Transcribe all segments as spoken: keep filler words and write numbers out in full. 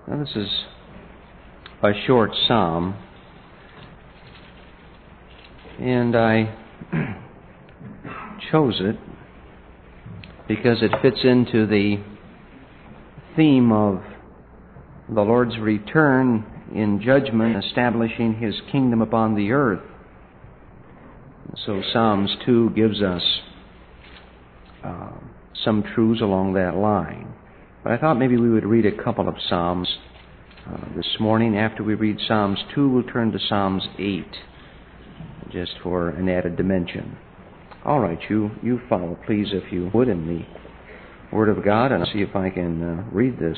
Now, this is a short psalm, and I chose it because it fits into the theme of the Lord's return in judgment, establishing His kingdom upon the earth. So Psalms two gives us uh, some truths along that line. But I thought maybe we would read a couple of Psalms uh, this morning. After we read Psalms two, we'll turn to Psalms eight, just for an added dimension. All right, you, you follow, please, if you would, in the Word of God, and I'll see if I can uh, read this.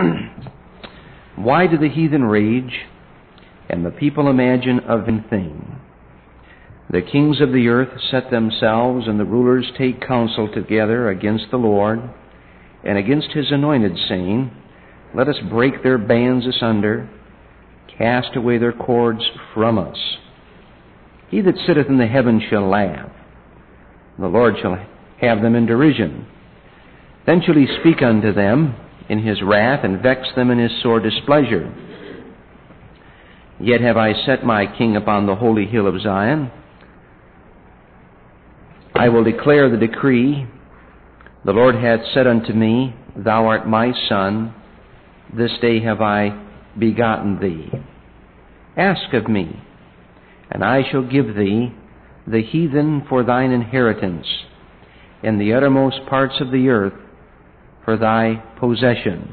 Why do the heathen rage, and the people imagine a vain thing? The kings of the earth set themselves, and the rulers take counsel together against the Lord, and against His anointed, saying, Let us break their bands asunder, cast away their cords from us. He that sitteth in the heavens shall laugh, the Lord shall have them in derision. Then shall He speak unto them in His wrath, and vex them in His sore displeasure. Yet have I set my king upon the holy hill of Zion. I will declare the decree. The Lord hath said unto me, Thou art my son, this day have I begotten thee. Ask of me, and I shall give thee the heathen for thine inheritance, and the uttermost parts of the earth for thy possession.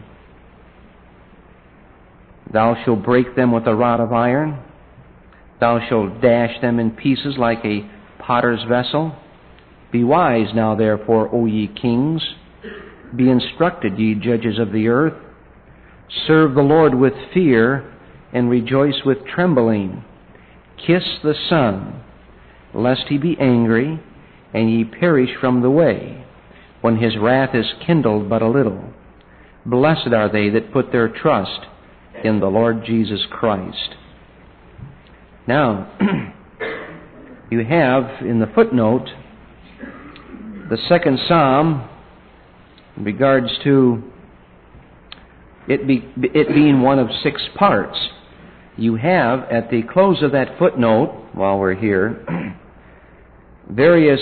Thou shalt break them with a rod of iron. Thou shalt dash them in pieces like a potter's vessel. Be wise now, therefore, O ye kings. Be instructed, ye judges of the earth. Serve the Lord with fear, and rejoice with trembling. Kiss the Son, lest He be angry, and ye perish from the way, when His wrath is kindled but a little. Blessed are they that put their trust in the Lord Jesus Christ. Now, you have in the footnote the second psalm in regards to it, be, it being one of six parts. You have at the close of that footnote, while we're here, various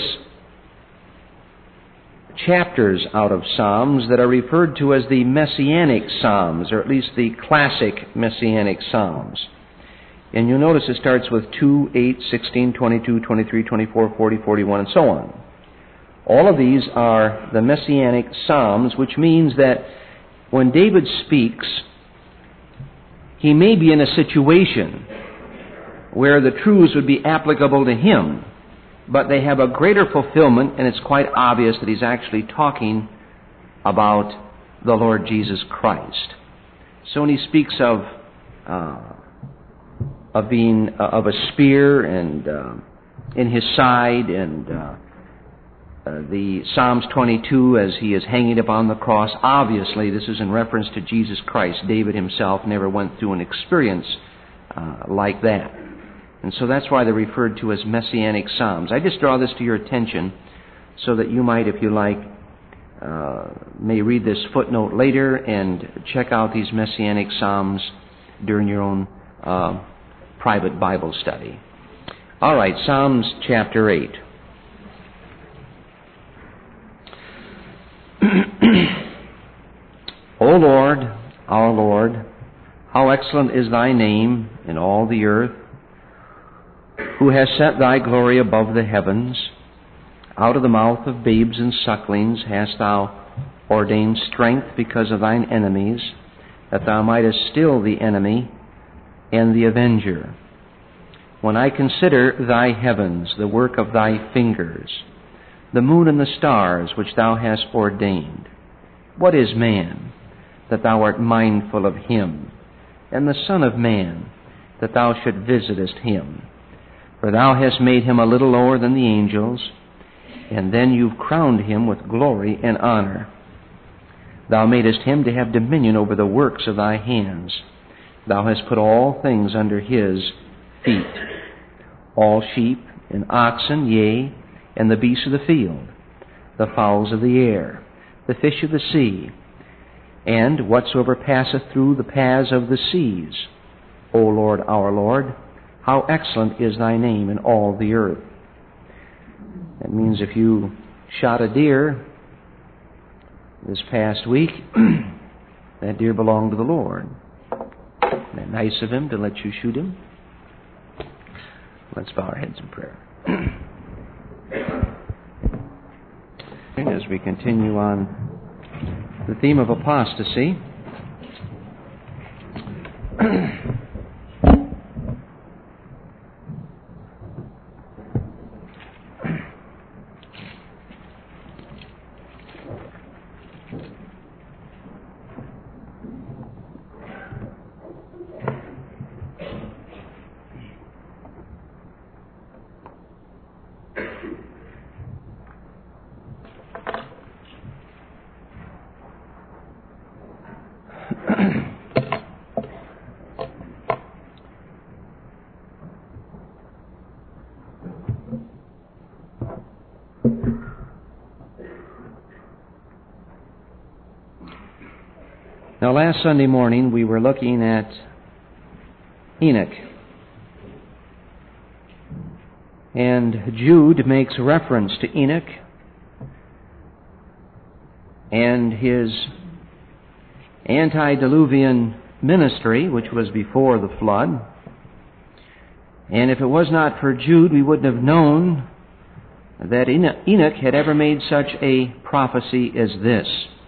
chapters out of Psalms that are referred to as the Messianic Psalms, or at least the classic Messianic Psalms. And you'll notice it starts with two, eight, sixteen, twenty-two, twenty-three, twenty-four, forty, forty-one, and so on. All of these are the Messianic Psalms, which means that when David speaks, he may be in a situation where the truths would be applicable to him, but they have a greater fulfillment, and it's quite obvious that he's actually talking about the Lord Jesus Christ. So when he speaks of uh, of being uh, of a spear and uh, in his side, and uh, uh, the Psalms twenty-two as he is hanging upon the cross, obviously this is in reference to Jesus Christ. David himself never went through an experience uh, like that. And so that's why they're referred to as Messianic Psalms. I just draw this to your attention so that you might, if you like, uh, may read this footnote later and check out these Messianic Psalms during your own uh, private Bible study. All right, Psalms chapter eight. O Lord, our Lord, how excellent is Thy name in all the earth, who has set Thy glory above the heavens. Out of the mouth of babes and sucklings hast Thou ordained strength because of Thine enemies, that Thou mightest still the enemy and the avenger. When I consider Thy heavens, the work of Thy fingers, the moon and the stars which Thou hast ordained, what is man, that Thou art mindful of him, and the Son of Man, that Thou should visitest him? For Thou hast made him a little lower than the angels, and then You've crowned him with glory and honor. Thou madest him to have dominion over the works of Thy hands. Thou hast put all things under his feet, all sheep and oxen, yea, and the beasts of the field, the fowls of the air, the fish of the sea, and whatsoever passeth through the paths of the seas. O Lord, our Lord, how excellent is thy name in all the earth. That means if you shot a deer this past week, that deer belonged to the Lord. Isn't that nice of Him to let you shoot him? Let's bow our heads in prayer. As we continue on the theme of apostasy, Now, last Sunday morning we were looking at Enoch. And Jude makes reference to Enoch and his antediluvian ministry, which was before the flood. And if it was not for Jude, we wouldn't have known that Enoch had ever made such a prophecy as this.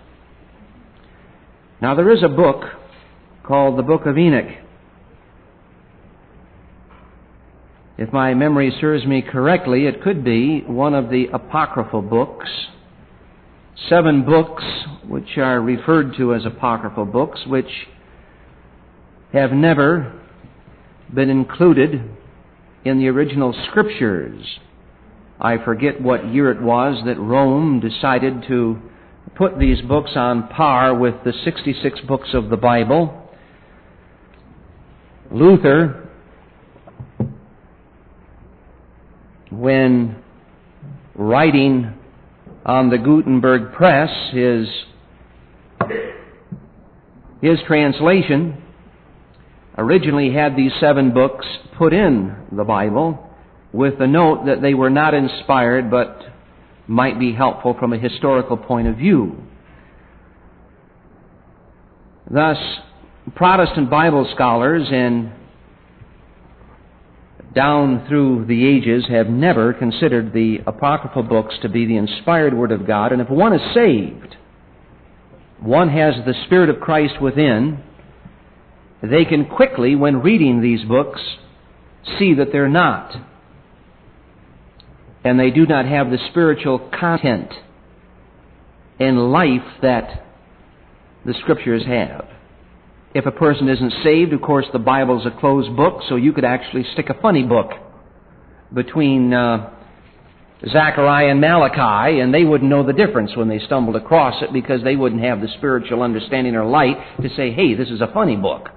Now, there is a book called the Book of Enoch. If my memory serves me correctly, it could be one of the apocryphal books. Seven books which are referred to as apocryphal books, which have never been included in the original Scriptures. I forget what year it was that Rome decided to put these books on par with the sixty-six books of the Bible. Luther, when writing on the Gutenberg press his, his translation, originally had these seven books put in the Bible with the note that they were not inspired but might be helpful from a historical point of view. Thus, Protestant Bible scholars and down through the ages have never considered the apocryphal books to be the inspired Word of God. And if one is saved, one has the Spirit of Christ within, they can quickly, when reading these books, see that they're not. And they do not have the spiritual content and life that the Scriptures have. If a person isn't saved, of course, the Bible's a closed book, so you could actually stick a funny book between uh, Zechariah and Malachi, and they wouldn't know the difference when they stumbled across it because they wouldn't have the spiritual understanding or light to say, hey, this is a funny book.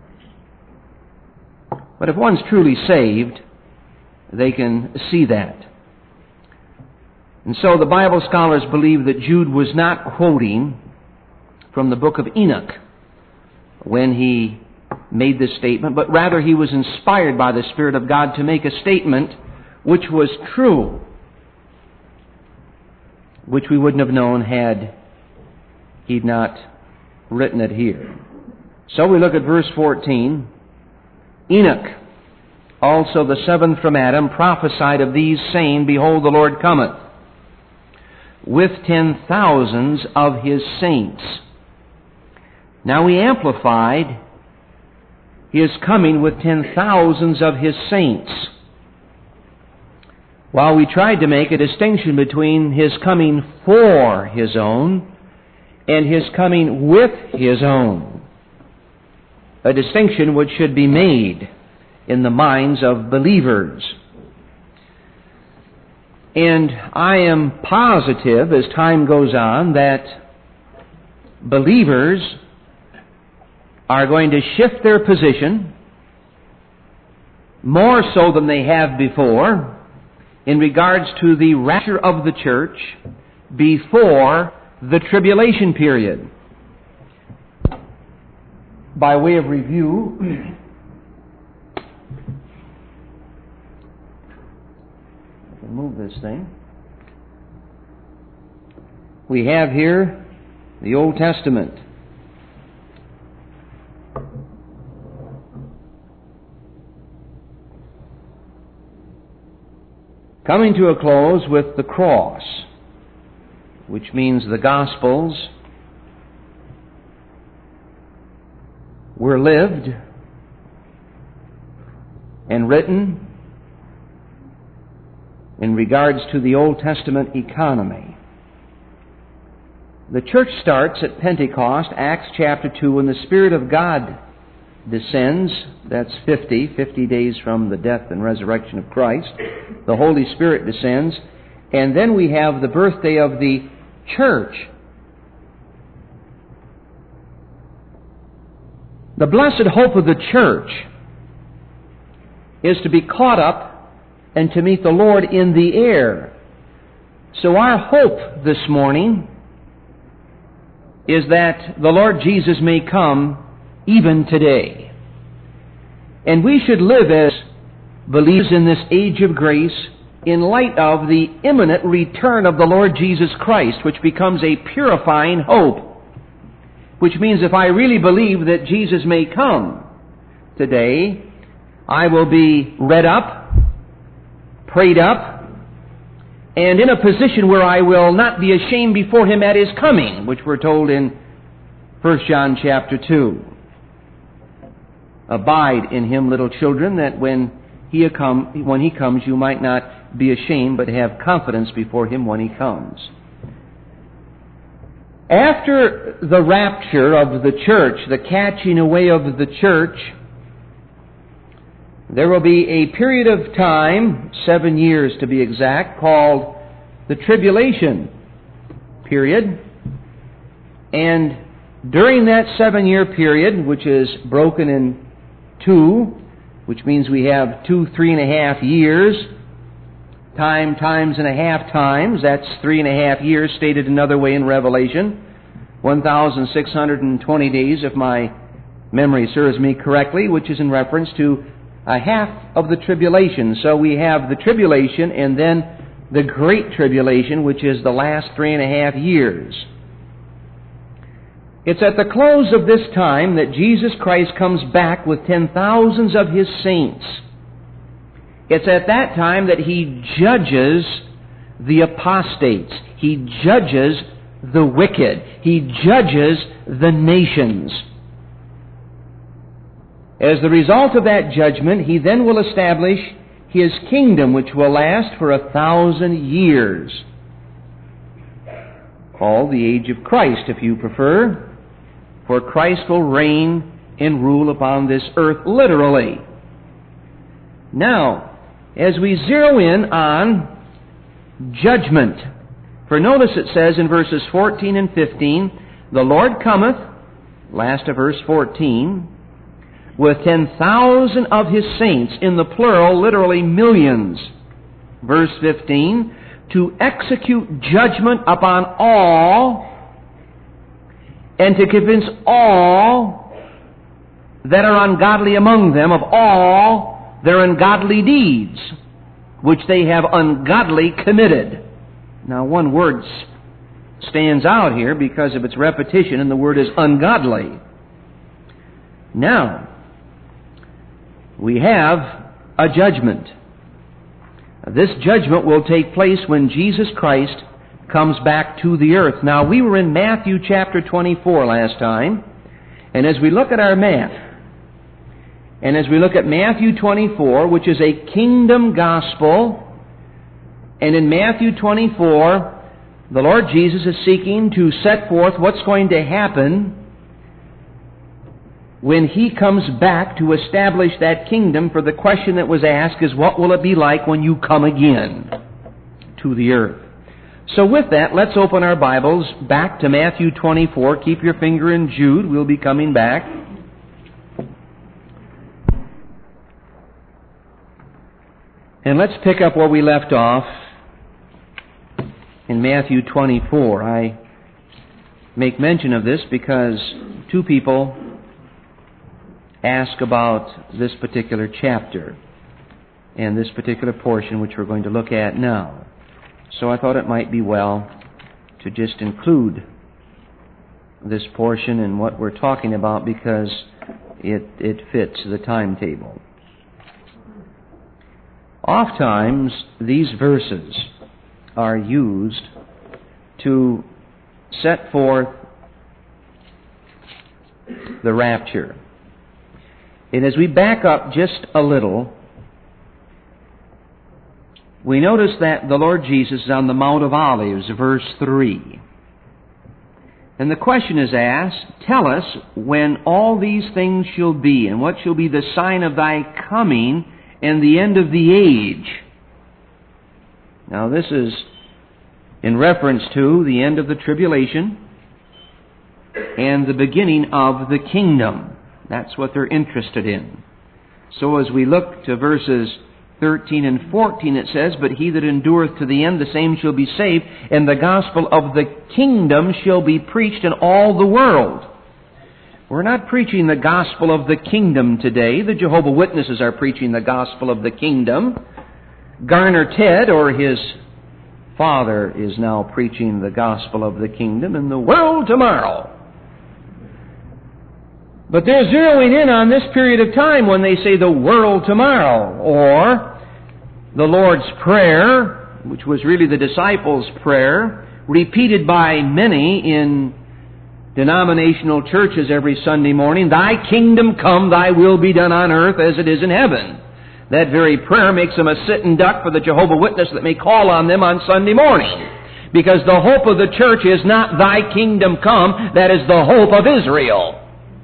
But if one's truly saved, they can see that. And so the Bible scholars believe that Jude was not quoting from the book of Enoch when he made this statement, but rather he was inspired by the Spirit of God to make a statement which was true, which we wouldn't have known had he not written it here. So we look at verse fourteen. Enoch, also the seventh from Adam, prophesied of these, saying, Behold, the Lord cometh with ten thousands of his saints. Now we amplified his coming with ten thousands of his saints, while we tried to make a distinction between his coming for his own and his coming with his own, a distinction which should be made in the minds of believers. And I am positive as time goes on that believers are going to shift their position more so than they have before in regards to the rapture of the church before the tribulation period. by way of review, I can move this thing. We have here the Old Testament. Coming to a close with the cross, which means the Gospels were lived and written in regards to the Old Testament economy. The church starts at Pentecost, Acts chapter two, when the Spirit of God descends. That's fifty, fifty days from the death and resurrection of Christ. The Holy Spirit descends. And then we have the birthday of the church. The blessed hope of the church is to be caught up and to meet the Lord in the air. So our hope this morning is that the Lord Jesus may come even today. And we should live as believers in this age of grace in light of the imminent return of the Lord Jesus Christ, which becomes a purifying hope. Which means if I really believe that Jesus may come today, I will be read up, prayed up, and in a position where I will not be ashamed before Him at His coming, which we're told in First John chapter two. Abide in Him, little children, that when He come, when He comes, you might not be ashamed, but have confidence before Him when He comes. After the rapture of the church, the catching away of the church, there will be a period of time, seven years to be exact, called the tribulation period. And during that seven-year period, which is broken in two, which means we have two three and a half years, time times and a half times, that's three and a half years, stated another way in Revelation, one thousand six hundred twenty days, if my memory serves me correctly, which is in reference to a half of the tribulation. So we have the tribulation and then the great tribulation, which is the last three and a half years. It's at the close of this time that Jesus Christ comes back with ten thousands of His saints. It's at that time that He judges the apostates. He judges the wicked. He judges the nations. As the result of that judgment, He then will establish His kingdom, which will last for a thousand years. Called the age of Christ, if you prefer, for Christ will reign and rule upon this earth literally. Now, as we zero in on judgment, for notice it says in verses fourteen and fifteen, the Lord cometh, last of verse fourteen, with ten thousand of His saints, in the plural, literally millions. Verse fifteen, to execute judgment upon all, and to convince all that are ungodly among them of all their ungodly deeds, which they have ungodly committed. Now, one word stands out here because of its repetition, and the word is ungodly. Now, we have a judgment. This judgment will take place when Jesus Christ comes back to the earth. Now, we were in Matthew chapter twenty-four last time, and as we look at our map, and as we look at Matthew twenty-four, which is a kingdom gospel, and in Matthew twenty-four, the Lord Jesus is seeking to set forth what's going to happen when He comes back to establish that kingdom. For the question that was asked is, what will it be like when you come again to the earth? So with that, let's open our Bibles back to Matthew twenty-four. Keep your finger in Jude. We'll be coming back. And let's pick up where we left off in Matthew twenty-four. I make mention of this because two people ask about this particular chapter and this particular portion which we're going to look at now. So I thought it might be well to just include this portion in what we're talking about because it, it fits the timetable. Oftentimes, these verses are used to set forth the rapture. And as we back up just a little, we notice that the Lord Jesus is on the Mount of Olives, verse three. And the question is asked, tell us when all these things shall be, and what shall be the sign of thy coming and the end of the age. Now this is in reference to the end of the tribulation and the beginning of the kingdom. That's what they're interested in. So as we look to verses thirteen and fourteen, it says, but he that endureth to the end, the same shall be saved, and the gospel of the kingdom shall be preached in all the world. We're not preaching the gospel of the kingdom today. The Jehovah's Witnesses are preaching the gospel of the kingdom. Garner Ted, or his father, is now preaching the gospel of the kingdom in the world tomorrow. But they're zeroing in on this period of time when they say the world tomorrow, or the Lord's Prayer, which was really the disciples' prayer, repeated by many in denominational churches every Sunday morning. Thy kingdom come, thy will be done on earth as it is in heaven. That very prayer makes them a sitting duck for the Jehovah's Witness that may call on them on Sunday morning. Because the hope of the church is not thy kingdom come, that is the hope of Israel.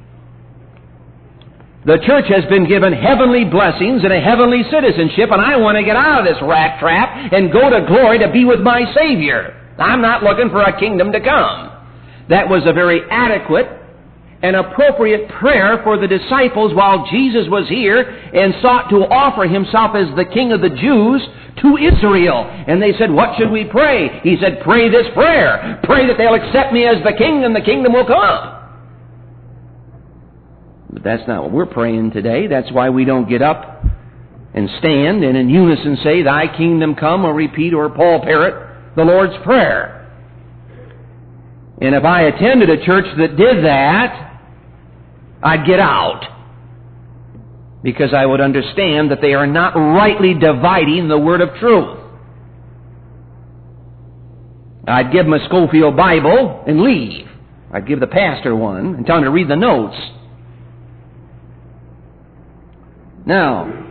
The church has been given heavenly blessings and a heavenly citizenship, and I want to get out of this rat trap and go to glory to be with my Savior. I'm not looking for a kingdom to come. That was a very adequate and appropriate prayer for the disciples while Jesus was here and sought to offer himself as the King of the Jews to Israel. And they said, what should we pray? He said, pray this prayer. Pray that they'll accept me as the King and the kingdom will come. But that's not what we're praying today. That's why we don't get up and stand and in unison say, thy kingdom come, or repeat or Paul parrot the Lord's Prayer. And if I attended a church that did that, I'd get out. Because I would understand that they are not rightly dividing the word of truth. I'd give them a Schofield Bible and leave. I'd give the pastor one and tell him to read the notes. Now,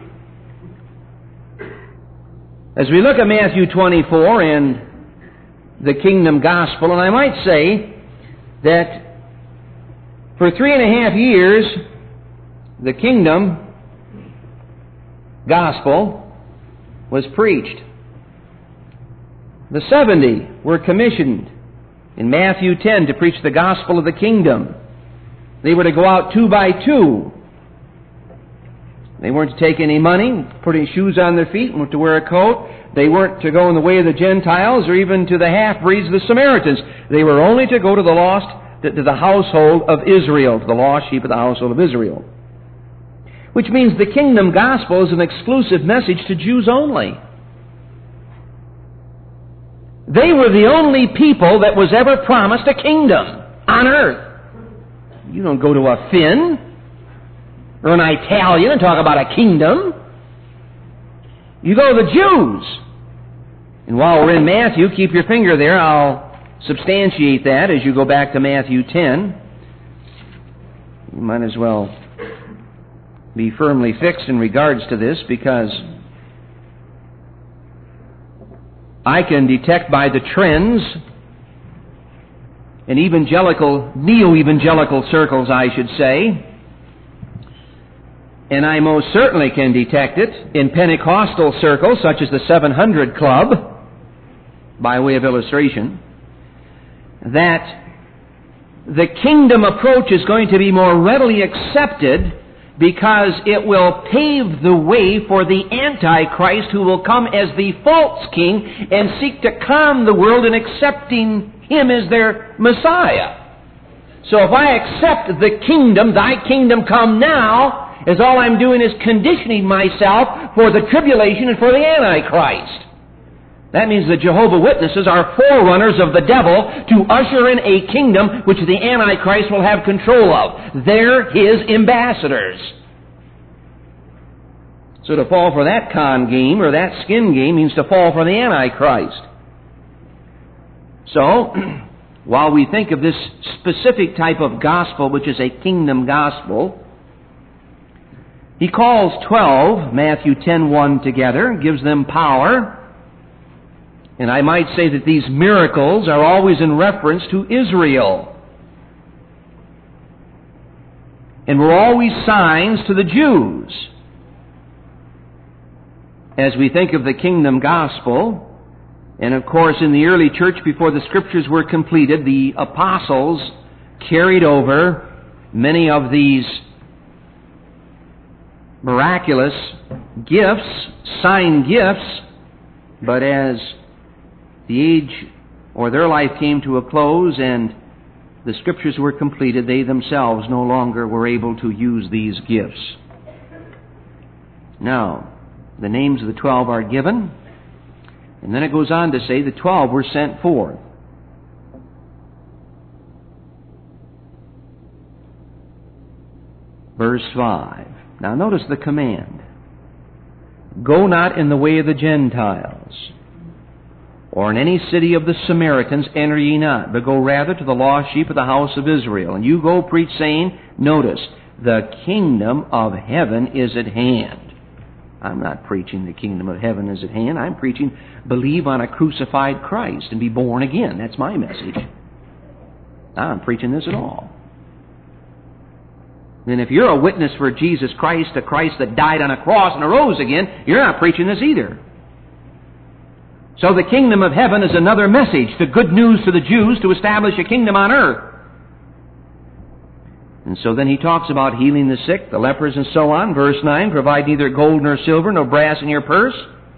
as we look at Matthew twenty-four and the kingdom gospel, and I might say that for three and a half years, the kingdom gospel was preached. The seventy were commissioned in Matthew ten to preach the gospel of the kingdom. They were to go out two by two. They weren't to take any money, put any shoes on their feet, weren't to wear a coat. They weren't to go in the way of the Gentiles or even to the half-breeds, the Samaritans. They were only to go to the lost, to the household of Israel, to the lost sheep of the household of Israel. Which means the kingdom gospel is an exclusive message to Jews only. They were the only people that was ever promised a kingdom on earth. You don't go to a Finn or an Italian and talk about a kingdom. You go to the Jews. And while we're in Matthew, keep your finger there. I'll substantiate that as you go back to Matthew ten. You might as well be firmly fixed in regards to this, because I can detect by the trends in evangelical, neo-evangelical circles, I should say, and I most certainly can detect it in Pentecostal circles, such as the seven hundred Club, by way of illustration, that the kingdom approach is going to be more readily accepted because it will pave the way for the Antichrist, who will come as the false king and seek to calm the world in accepting him as their Messiah. So if I accept the kingdom, thy kingdom come now, is all I'm doing is conditioning myself for the tribulation and for the Antichrist. That means the Jehovah Witnesses are forerunners of the devil to usher in a kingdom which the Antichrist will have control of. They're his ambassadors. So to fall for that con game or that skin game means to fall for the Antichrist. So, while we think of this specific type of gospel, which is a kingdom gospel, he calls twelve, Matthew ten one, together, gives them power. And I might say that these miracles are always in reference to Israel. And were always signs to the Jews. As we think of the kingdom gospel, and of course in the early church before the Scriptures were completed, the apostles carried over many of these miraculous gifts, sign gifts, but as the age or their life came to a close and the Scriptures were completed, they themselves no longer were able to use these gifts. Now, the names of the twelve are given, and then it goes on to say the twelve were sent forth. Verse five. Now notice the command. Go not in the way of the Gentiles, or in any city of the Samaritans enter ye not, but go rather to the lost sheep of the house of Israel. And you go preach, saying, notice, the kingdom of heaven is at hand. I'm not preaching the kingdom of heaven is at hand. I'm preaching, believe on a crucified Christ and be born again. That's my message. I'm preaching this at all. And if you're a witness for Jesus Christ, a Christ that died on a cross and arose again, you're not preaching this either. So the kingdom of heaven is another message, the good news to the Jews to establish a kingdom on earth. And so then he talks about healing the sick, the lepers, and so on. Verse nine, provide neither gold nor silver nor brass in your purse,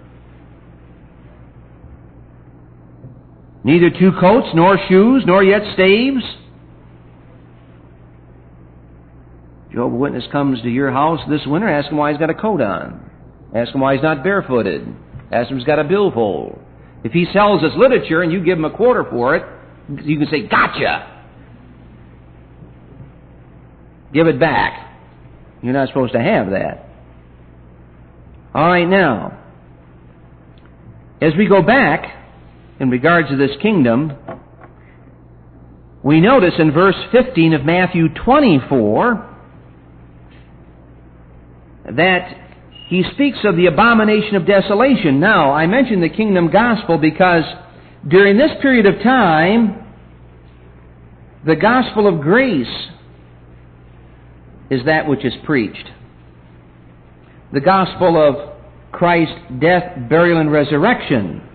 neither two coats nor shoes nor yet staves. Jehovah's Witness comes to your house this winter, ask him why he's got a coat on. Ask him why he's not barefooted. Ask him if he's got a billfold. If he sells us literature and you give him a quarter for it, you can say, gotcha. Give it back. You're not supposed to have that. All right, now, as we go back in regards to this kingdom, we notice in verse fifteen of Matthew twenty-four that he speaks of the abomination of desolation. Now, I mentioned the kingdom gospel because during this period of time, the gospel of grace is that which is preached. The gospel of Christ's death, burial, and resurrection,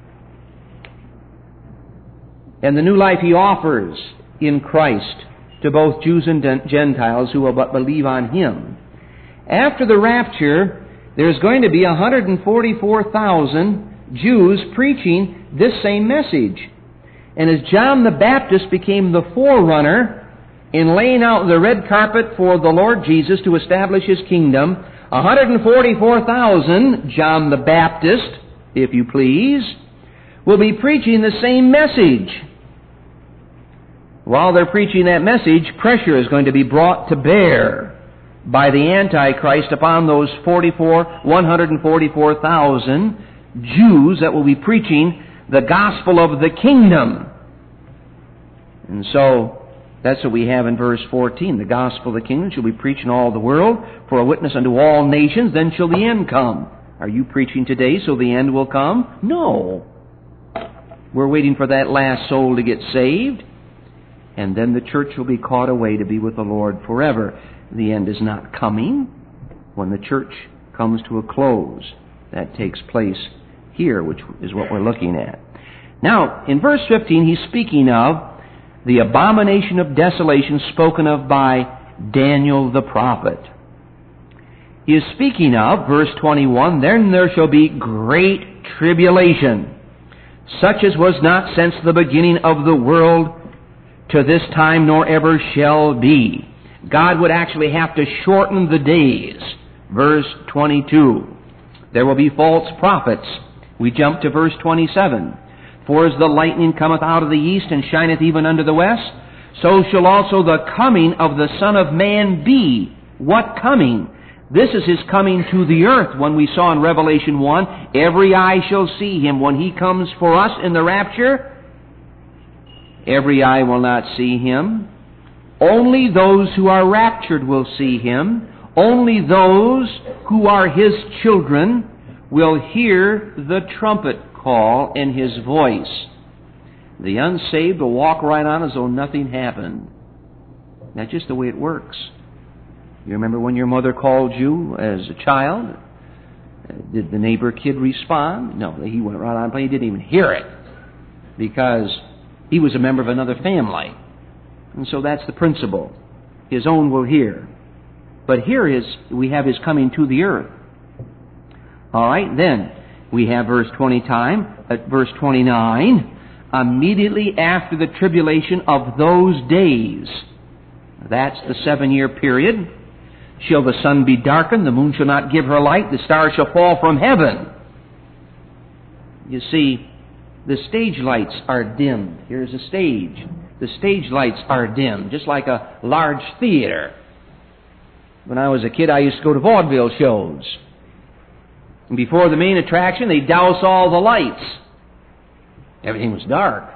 and the new life he offers in Christ to both Jews and Gentiles who will but believe on him. After the rapture, there's going to be one hundred forty-four thousand Jews preaching this same message. And as John the Baptist became the forerunner in laying out the red carpet for the Lord Jesus to establish his kingdom, one hundred forty-four thousand, John the Baptist, if you please, will be preaching the same message. While they're preaching that message, pressure is going to be brought to bear by the Antichrist upon those forty-four, one hundred forty-four thousand Jews that will be preaching the gospel of the kingdom. And so, that's what we have in verse fourteen. The gospel of the kingdom shall be preached in all the world for a witness unto all nations, then shall the end come. Are you preaching today so the end will come? No. We're waiting for that last soul to get saved, and then the church will be caught away to be with the Lord forever. The end is not coming when the church comes to a close. That takes place here, which is what we're looking at. Now, in verse fifteen, he's speaking of the abomination of desolation spoken of by Daniel the prophet. He is speaking of, verse twenty-one, then there shall be great tribulation, such as was not since the beginning of the world to this time nor ever shall be. God would actually have to shorten the days. Verse twenty-two. There will be false prophets. We jump to verse twenty-seven. For as the lightning cometh out of the east and shineth even unto the west, so shall also the coming of the Son of Man be. What coming? This is His coming to the earth. When we saw in Revelation one, every eye shall see Him. When He comes for us in the rapture, every eye will not see Him. Only those who are raptured will see Him. Only those who are His children will hear the trumpet call and His voice. The unsaved will walk right on as though nothing happened. That's just the way it works. You remember when your mother called you as a child? Did the neighbor kid respond? No, he went right on playing. He didn't even hear it because he was a member of another family. And so that's the principle. His own will hear. But here is, we have His coming to the earth. All right, then we have verse twenty time, at verse twenty-nine. Immediately after the tribulation of those days, that's the seven-year period, shall the sun be darkened, the moon shall not give her light, the stars shall fall from heaven. You see, the stage lights are dimmed. Here's a stage. The stage lights are dimmed, just like a large theater. When I was a kid, I used to go to vaudeville shows. And before the main attraction, they'd douse all the lights. Everything was dark.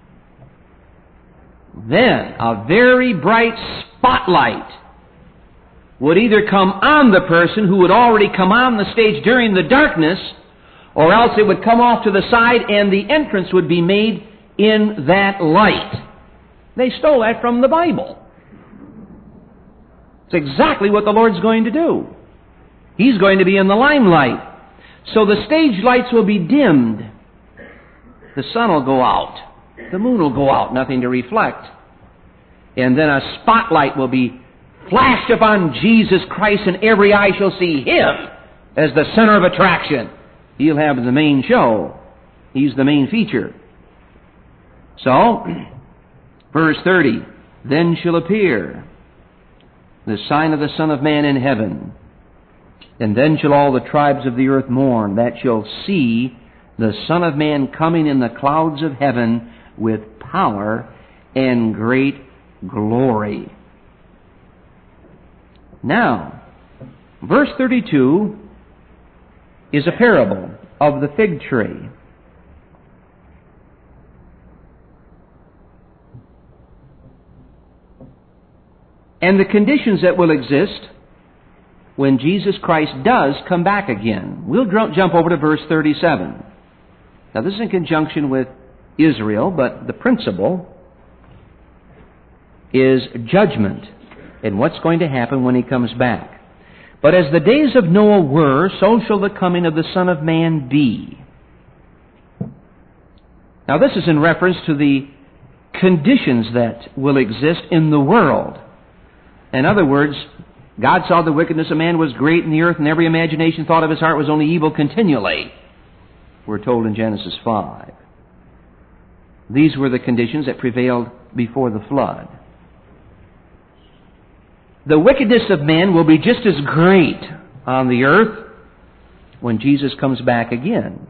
Then, a very bright spotlight would either come on the person who had already come on the stage during the darkness, or else it would come off to the side and the entrance would be made in that light. They stole that from the Bible. It's exactly what the Lord's going to do. He's going to be in the limelight. So the stage lights will be dimmed. The sun will go out. The moon will go out, nothing to reflect. And then a spotlight will be flashed upon Jesus Christ, and every eye shall see Him as the center of attraction. He'll have the main show. He's the main feature. So, verse thirty, then shall appear the sign of the Son of Man in heaven. And then shall all the tribes of the earth mourn, that shall see the Son of Man coming in the clouds of heaven with power and great glory. Now, verse thirty-two is a parable of the fig tree. And the conditions that will exist when Jesus Christ does come back again. We'll jump over to verse thirty-seven. Now this is in conjunction with Israel, but the principle is judgment and what's going to happen when He comes back. But as the days of Noah were, so shall the coming of the Son of Man be. Now this is in reference to the conditions that will exist in the world. In other words, God saw the wickedness of man was great in the earth, and every imagination thought of his heart was only evil continually. We're told in Genesis five. These were the conditions that prevailed before the flood. The wickedness of man will be just as great on the earth when Jesus comes back again.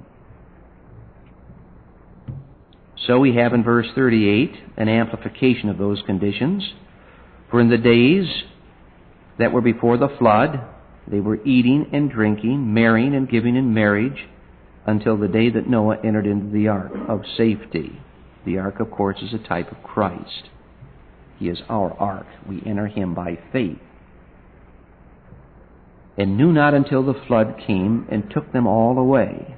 So we have in verse thirty-eight an amplification of those conditions. For in the days that were before the flood, they were eating and drinking, marrying and giving in marriage, until the day that Noah entered into the ark of safety. The ark, of course, is a type of Christ. He is our ark. We enter Him by faith. And knew not until the flood came and took them all away.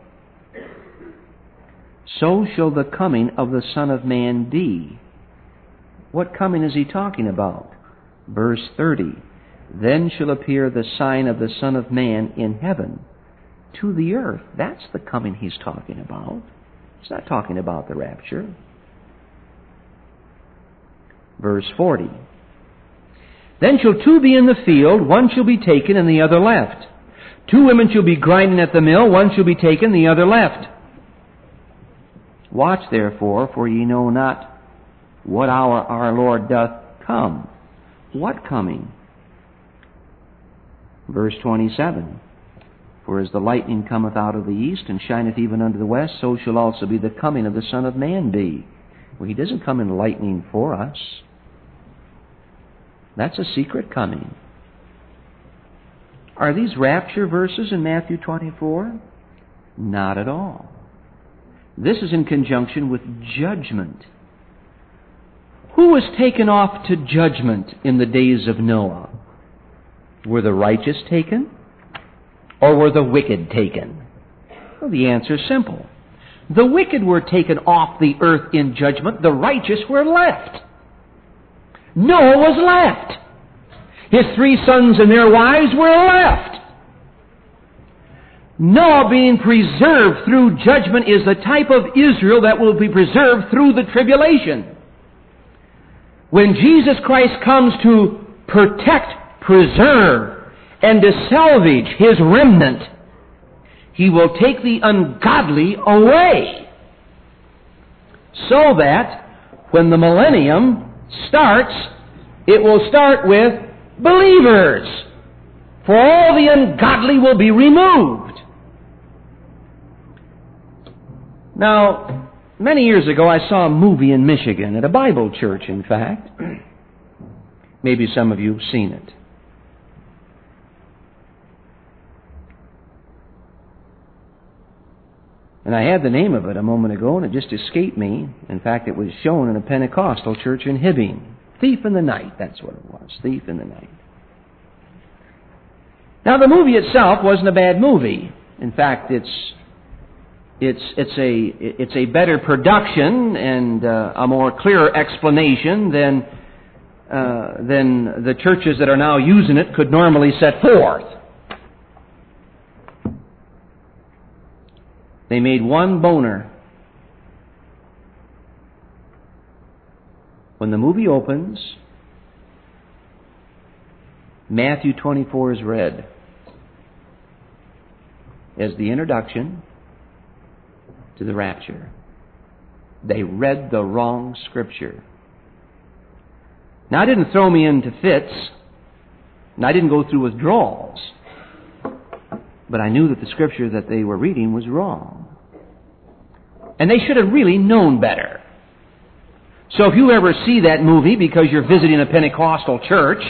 So shall the coming of the Son of Man be. What coming is He talking about? Verse thirty. Then shall appear the sign of the Son of Man in heaven to the earth. That's the coming He's talking about. He's not talking about the rapture. Verse forty. Then shall two be in the field, one shall be taken and the other left. Two women shall be grinding at the mill, one shall be taken, the other left. Watch therefore, for ye know not what hour our Lord doth come. What coming? Verse twenty-seven. For as the lightning cometh out of the east, and shineth even unto the west, so shall also be the coming of the Son of Man be. Well, He doesn't come in lightning for us. That's a secret coming. Are these rapture verses in Matthew twenty-four? Not at all. This is in conjunction with judgment. Who was taken off to judgment in the days of Noah? Were the righteous taken? Or were the wicked taken? Well, the answer is simple. The wicked were taken off the earth in judgment. The righteous were left. Noah was left. His three sons and their wives were left. Noah being preserved through judgment is the type of Israel that will be preserved through the tribulation. When Jesus Christ comes to protect, preserve, and to salvage His remnant, He will take the ungodly away. So that when the millennium starts, it will start with believers. For all the ungodly will be removed. Now, many years ago I saw a movie in Michigan, at a Bible church in fact. Maybe some of you have seen it. And I had the name of it a moment ago, and it just escaped me. In fact, it was shown in a Pentecostal church in Hibbing. Thief in the Night, that's what it was. Thief in the Night. Now, the movie itself wasn't a bad movie. In fact, it's it's it's a it's a better production and uh, a more clearer explanation than uh, than the churches that are now using it could normally set forth. They made one boner. When the movie opens, Matthew twenty-four is read as the introduction to the rapture. They read the wrong scripture. Now, it didn't throw me into fits, and I didn't go through withdrawals, but I knew that the scripture that they were reading was wrong. And they should have really known better. So if you ever see that movie because you're visiting a Pentecostal church,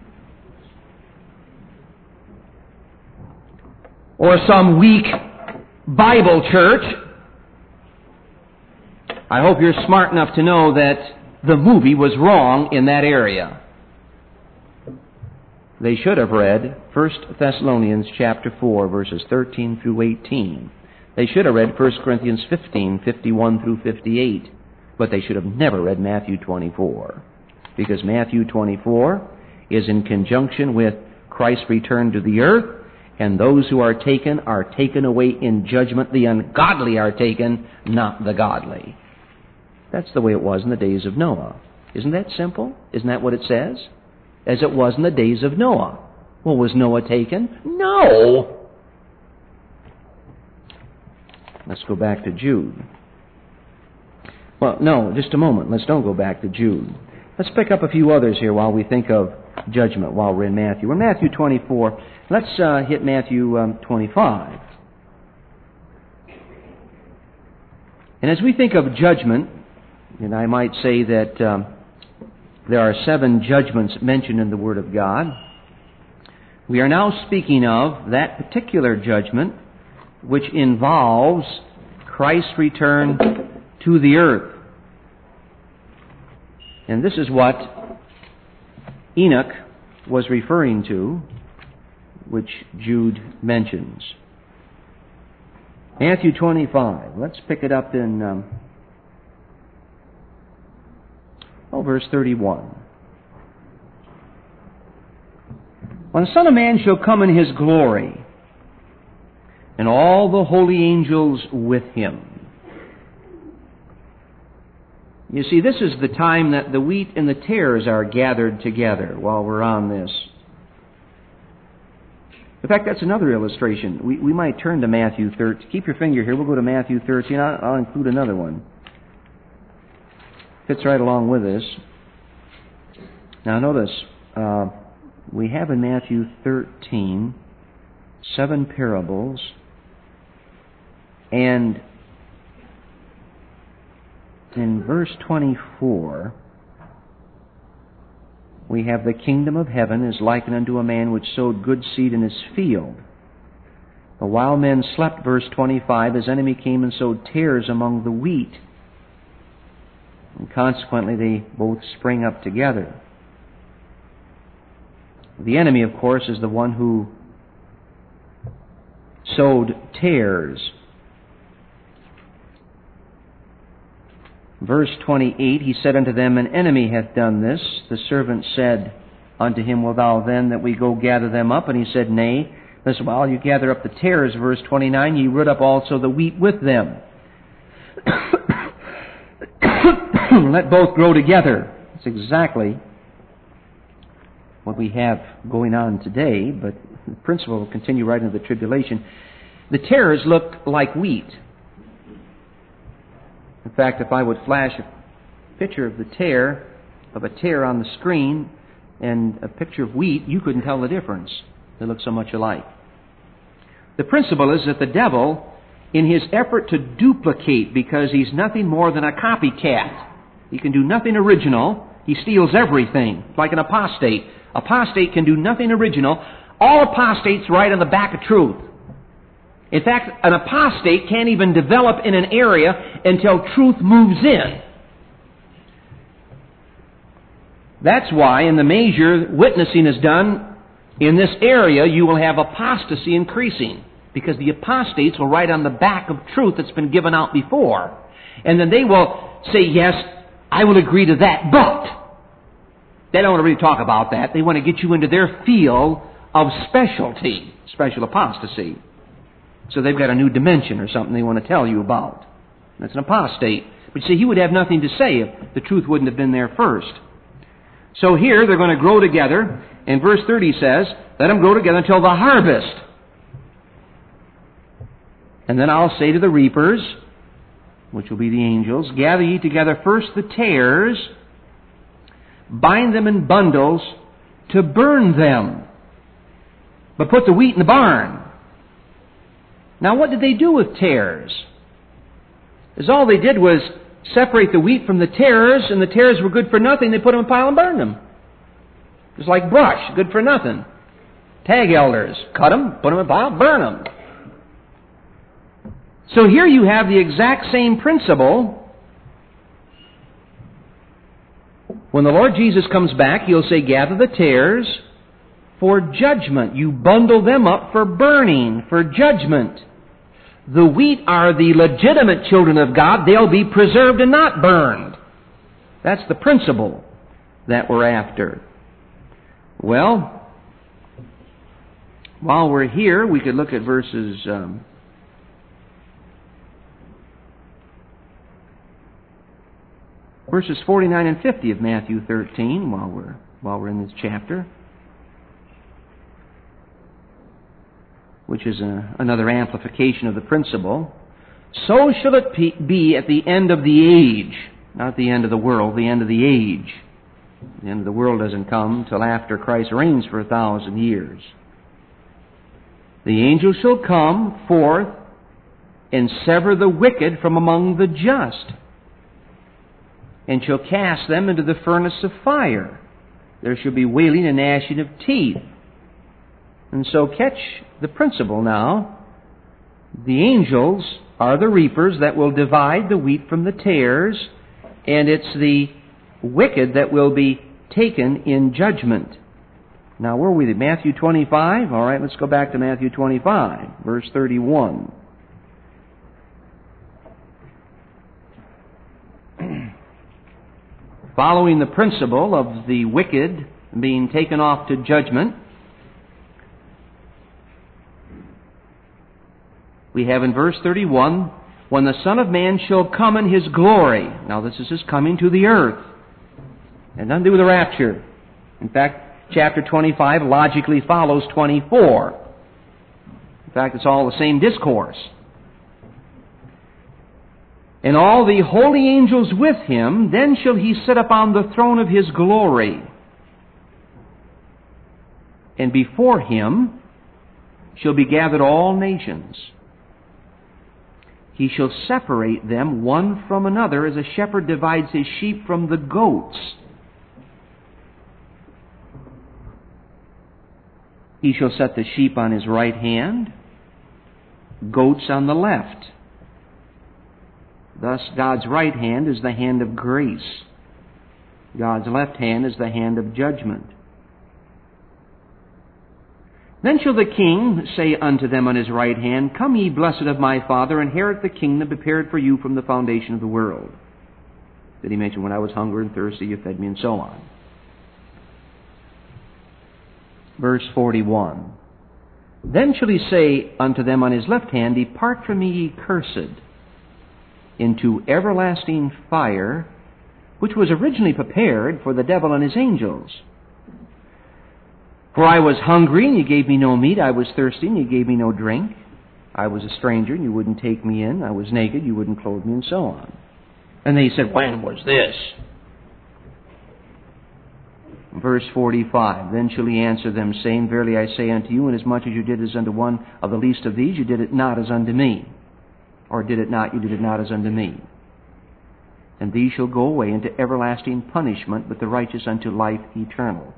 or some weak Bible church, I hope you're smart enough to know that the movie was wrong in that area. They should have read First Thessalonians chapter four, verses thirteen through eighteen. They should have read First Corinthians fifteen, fifty-one through fifty-eight. But they should have never read Matthew twenty-four. Because Matthew twenty-four is in conjunction with Christ's return to the earth, and those who are taken are taken away in judgment. The ungodly are taken, not the godly. That's the way it was in the days of Noah. Isn't that simple? Isn't that what it says? As it was in the days of Noah. Well, was Noah taken? No! Let's go back to Jude. Well, no, just a moment. Let's don't go back to Jude. Let's pick up a few others here while we think of judgment while we're in Matthew. We're in Matthew twenty-four. Let's uh, hit Matthew um, twenty-five. And as we think of judgment, and I might say that um, there are seven judgments mentioned in the Word of God, we are now speaking of that particular judgment which involves Christ's return to the earth. And this is what Enoch was referring to, which Jude mentions. Matthew twenty-five. Let's pick it up in um, oh, verse thirty-one. When the Son of Man shall come in His glory, and all the holy angels with Him. You see, this is the time that the wheat and the tares are gathered together while we're on this. In fact, that's another illustration. We, we might turn to Matthew thirteen. Keep your finger here. We'll go to Matthew thirteen. I'll, I'll include another one. fits right along with this. Now notice, uh, we have in Matthew thirteen seven parables, and in verse twenty-four, we have the kingdom of heaven is likened unto a man which sowed good seed in his field. But while men slept, verse twenty-five, his enemy came and sowed tares among the wheat. And consequently, they both spring up together. The enemy, of course, is the one who sowed tares. Verse twenty-eight, he said unto them, An enemy hath done this. The servant said unto him, Wilt thou then that we go gather them up? And he said, Nay. Listen, while you gather up the tares, verse twenty-nine, ye root up also the wheat with them. Let both grow together. That's exactly what we have going on today, but the principle will continue right into the tribulation. The tares look like wheat. In fact, if I would flash a picture of the tare, of a tare on the screen, and a picture of wheat, you couldn't tell the difference. They look so much alike. The principle is that the devil, in his effort to duplicate, because he's nothing more than a copycat, he can do nothing original, he steals everything, like an apostate. Apostate can do nothing original. All apostates right on the back of truth. In fact, an apostate can't even develop in an area until truth moves in. That's why in the measure witnessing is done in this area, you will have apostasy increasing, because the apostates will write on the back of truth that's been given out before. And then they will say, yes, I will agree to that, but they don't want to really talk about that. They want to get you into their field of specialty, special apostasy. So they've got a new dimension or something they want to tell you about. That's an apostate. But you see, he would have nothing to say if the truth wouldn't have been there first. So here they're going to grow together. And verse thirty says, let them grow together until the harvest. And then I'll say to the reapers, which will be the angels, gather ye together first the tares, bind them in bundles to burn them, but put the wheat in the barn. Now what did they do with tares? As all they did was separate the wheat from the tares, and the tares were good for nothing. They put them in a pile and burned them. Just like brush, good for nothing. Tag elders, cut them, put them in a pile, burn them. So here you have the exact same principle. When the Lord Jesus comes back, He'll say, gather the tares for judgment. You bundle them up for burning, for judgment. The wheat are the legitimate children of God. They'll be preserved and not burned. That's the principle that we're after. Well, while we're here, we could look at verses um, verses forty-nine and fifty of Matthew thirteen while we're while we're in this chapter, which is a, another amplification of the principle. So shall it be at the end of the age, not the end of the world, the end of the age. The end of the world doesn't come till after Christ reigns for a thousand years. The angel shall come forth and sever the wicked from among the just, and shall cast them into the furnace of fire. There shall be wailing and gnashing of teeth. And so catch the principle now. The angels are the reapers that will divide the wheat from the tares, and it's the wicked that will be taken in judgment. Now, where are we? Matthew twenty-five? All right, let's go back to Matthew twenty-five, verse thirty-one. Following the principle of the wicked being taken off to judgment, we have in verse thirty-one, when the Son of Man shall come in His glory. Now this is His coming to the earth. And nothing to do with the rapture. In fact, chapter twenty-five logically follows twenty-four. In fact, it's all the same discourse. and all the holy angels with him. Then shall he sit upon the throne of his glory. And before him shall be gathered all nations. He shall separate them one from another, as a shepherd divides his sheep from the goats. He shall set the sheep on his right hand, goats on the left. Thus, God's right hand is the hand of grace. God's left hand is the hand of judgment. Then shall the king say unto them on his right hand, Come ye, blessed of my Father, inherit the kingdom prepared for you from the foundation of the world. Did he mention, when I was hungry and thirsty, you fed me, and so on. Verse forty-one. Then shall he say unto them on his left hand, Depart from me, ye cursed, into everlasting fire, which was originally prepared for the devil and his angels. For I was hungry, and you gave me no meat. I was thirsty, and you gave me no drink. I was a stranger, and you wouldn't take me in. I was naked, you wouldn't clothe me, and so on. And they said, When was this? Verse forty-five. Then shall he answer them, saying, Verily I say unto you, inasmuch as you did as unto one of the least of these, you did it not as unto me. Or did it not, you did it not as unto me. And these shall go away into everlasting punishment, but the righteous unto life eternal.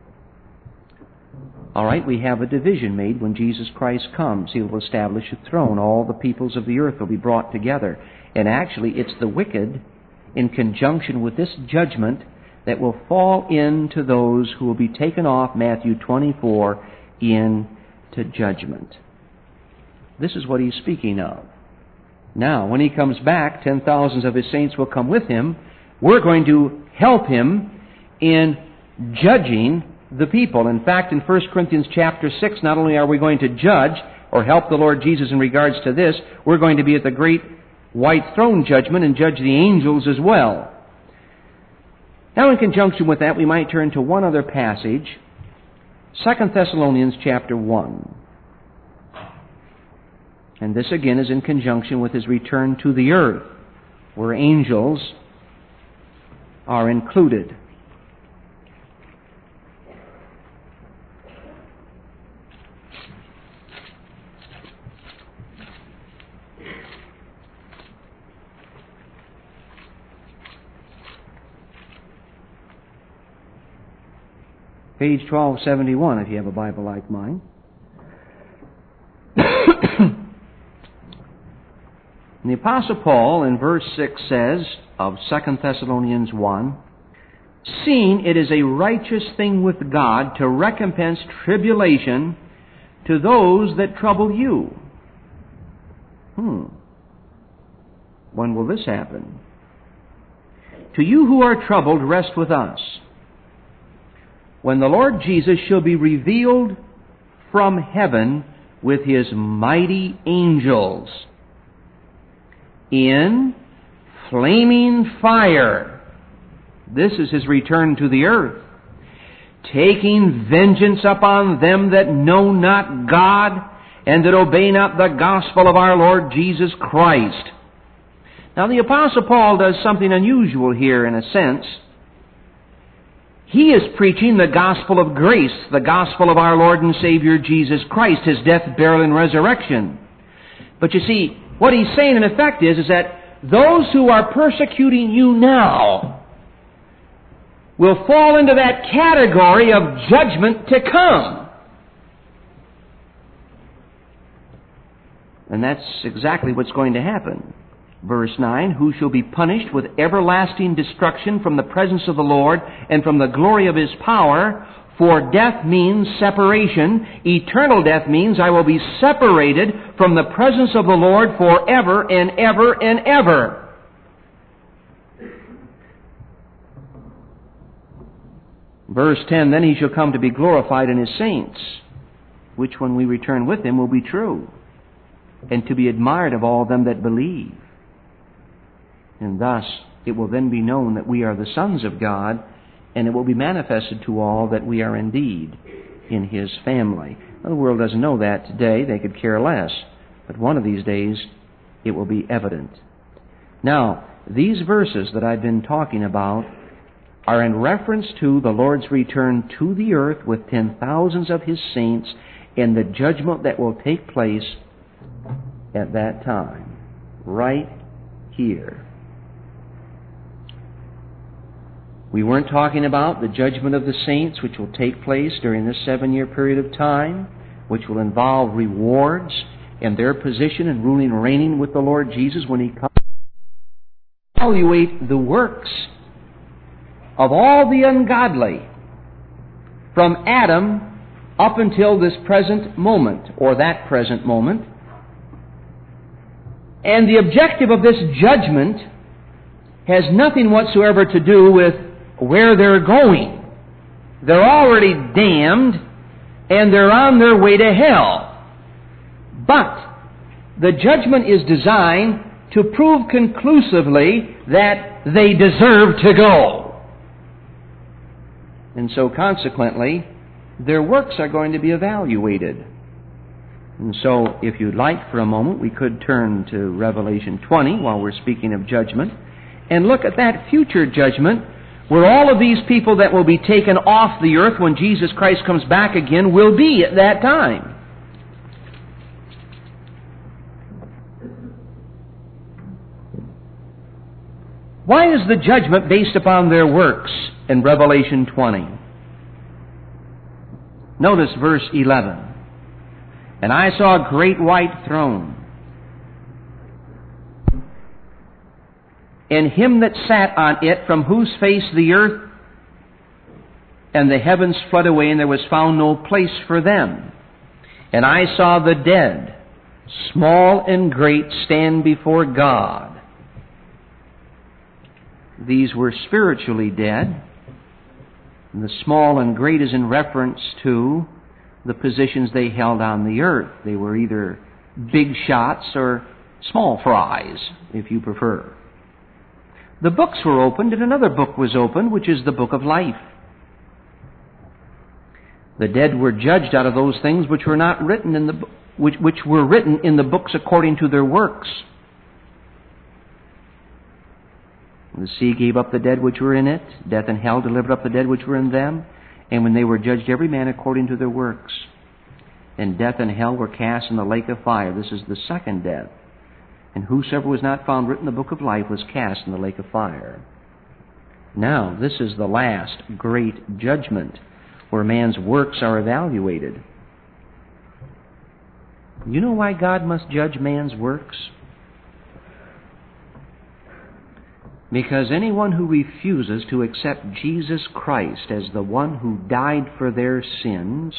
All right, we have a division made when Jesus Christ comes. He will establish a throne. All the peoples of the earth will be brought together. And actually, it's the wicked, in conjunction with this judgment, that will fall into those who will be taken off, Matthew twenty-four, into judgment. This is what he's speaking of. Now, when he comes back, ten thousands of his saints will come with him. We're going to help him in judging the people. In fact, in First Corinthians chapter six, not only are we going to judge or help the Lord Jesus in regards to this, we're going to be at the great white throne judgment and judge the angels as well. Now, in conjunction with that, we might turn to one other passage, Second Thessalonians chapter one. And this again is in conjunction with his return to the earth, where angels are included. Page twelve seventy-one, if you have a Bible like mine. And the Apostle Paul in verse six says of Second Thessalonians one, Seeing it is a righteous thing with God to recompense tribulation to those that trouble you. Hmm. When will this happen? To you who are troubled, rest with us. When the Lord Jesus shall be revealed from heaven with his mighty angels in flaming fire. This is his return to the earth, taking vengeance upon them that know not God and that obey not the gospel of our Lord Jesus Christ. Now, the Apostle Paul does something unusual here in a sense. He is preaching the gospel of grace, the gospel of our Lord and Savior Jesus Christ, his death, burial, and resurrection. But you see, what he's saying in effect is, is that those who are persecuting you now will fall into that category of judgment to come. And that's exactly what's going to happen. Verse nine, Who shall be punished with everlasting destruction from the presence of the Lord and from the glory of his power. For death means separation. Eternal death means I will be separated from the presence of the Lord forever and ever and ever. Verse ten, Then he shall come to be glorified in his saints, which when we return with him will be true, and to be admired of all them that believe. And thus it will then be known that we are the sons of God, and it will be manifested to all that we are indeed in his family. Well, the world doesn't know that today. They could care less. But one of these days it will be evident. Now, these verses that I've been talking about are in reference to the Lord's return to the earth with ten thousands of His saints and the judgment that will take place at that time, right here. We weren't talking about the judgment of the saints, which will take place during this seven-year period of time, which will involve rewards and their position in ruling and reigning with the Lord Jesus when He comes. Evaluate the works of all the ungodly from Adam up until this present moment, or that present moment. And the objective of this judgment has nothing whatsoever to do with where they're going. They're already damned, and they're on their way to hell. But the judgment is designed to prove conclusively that they deserve to go. And so consequently, their works are going to be evaluated. And so, if you'd like for a moment, we could turn to Revelation twenty while we're speaking of judgment, and look at that future judgment where all of these people that will be taken off the earth when Jesus Christ comes back again will be at that time. Why is the judgment based upon their works in Revelation twenty? Notice verse eleven. And I saw a great white throne, and Him that sat on it, from whose face the earth and the heavens fled away, and there was found no place for them. And I saw the dead, small and great, stand before God. These were spiritually dead. And the small and great is in reference to the positions they held on the earth. They were either big shots or small fries, if you prefer. The books were opened, and another book was opened, which is the book of life. The dead were judged out of those things which were not written in the which, which were written in the books according to their works. The sea gave up the dead which were in it. Death and hell delivered up the dead which were in them. And when they were judged, every man according to their works. And death and hell were cast in the lake of fire. This is the second death. And whosoever was not found written in the book of life was cast in the lake of fire. Now, this is the last great judgment, where man's works are evaluated. You know why God must judge man's works? Because anyone who refuses to accept Jesus Christ as the one who died for their sins,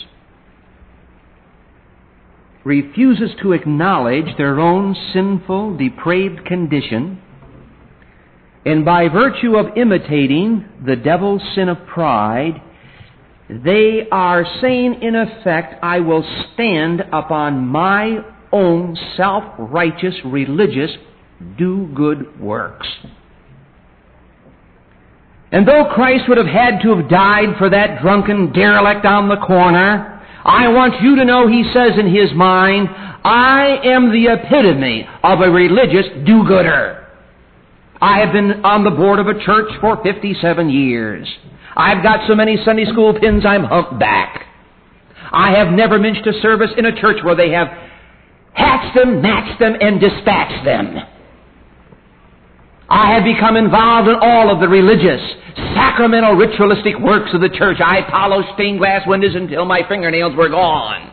refuses to acknowledge their own sinful, depraved condition, and by virtue of imitating the devil's sin of pride, they are saying in effect, I will stand upon my own self-righteous, religious, do-good works. And though Christ would have had to have died for that drunken derelict on the corner, I want you to know he says in his mind, I am the epitome of a religious do-gooder. I have been on the board of a church for fifty-seven years. I've got so many Sunday school pins I'm humpback. I have never missed a service in a church where they have hatched them, matched them, and dispatched them. I have become involved in all of the religious, sacramental, ritualistic works of the church. I polished stained glass windows until my fingernails were gone.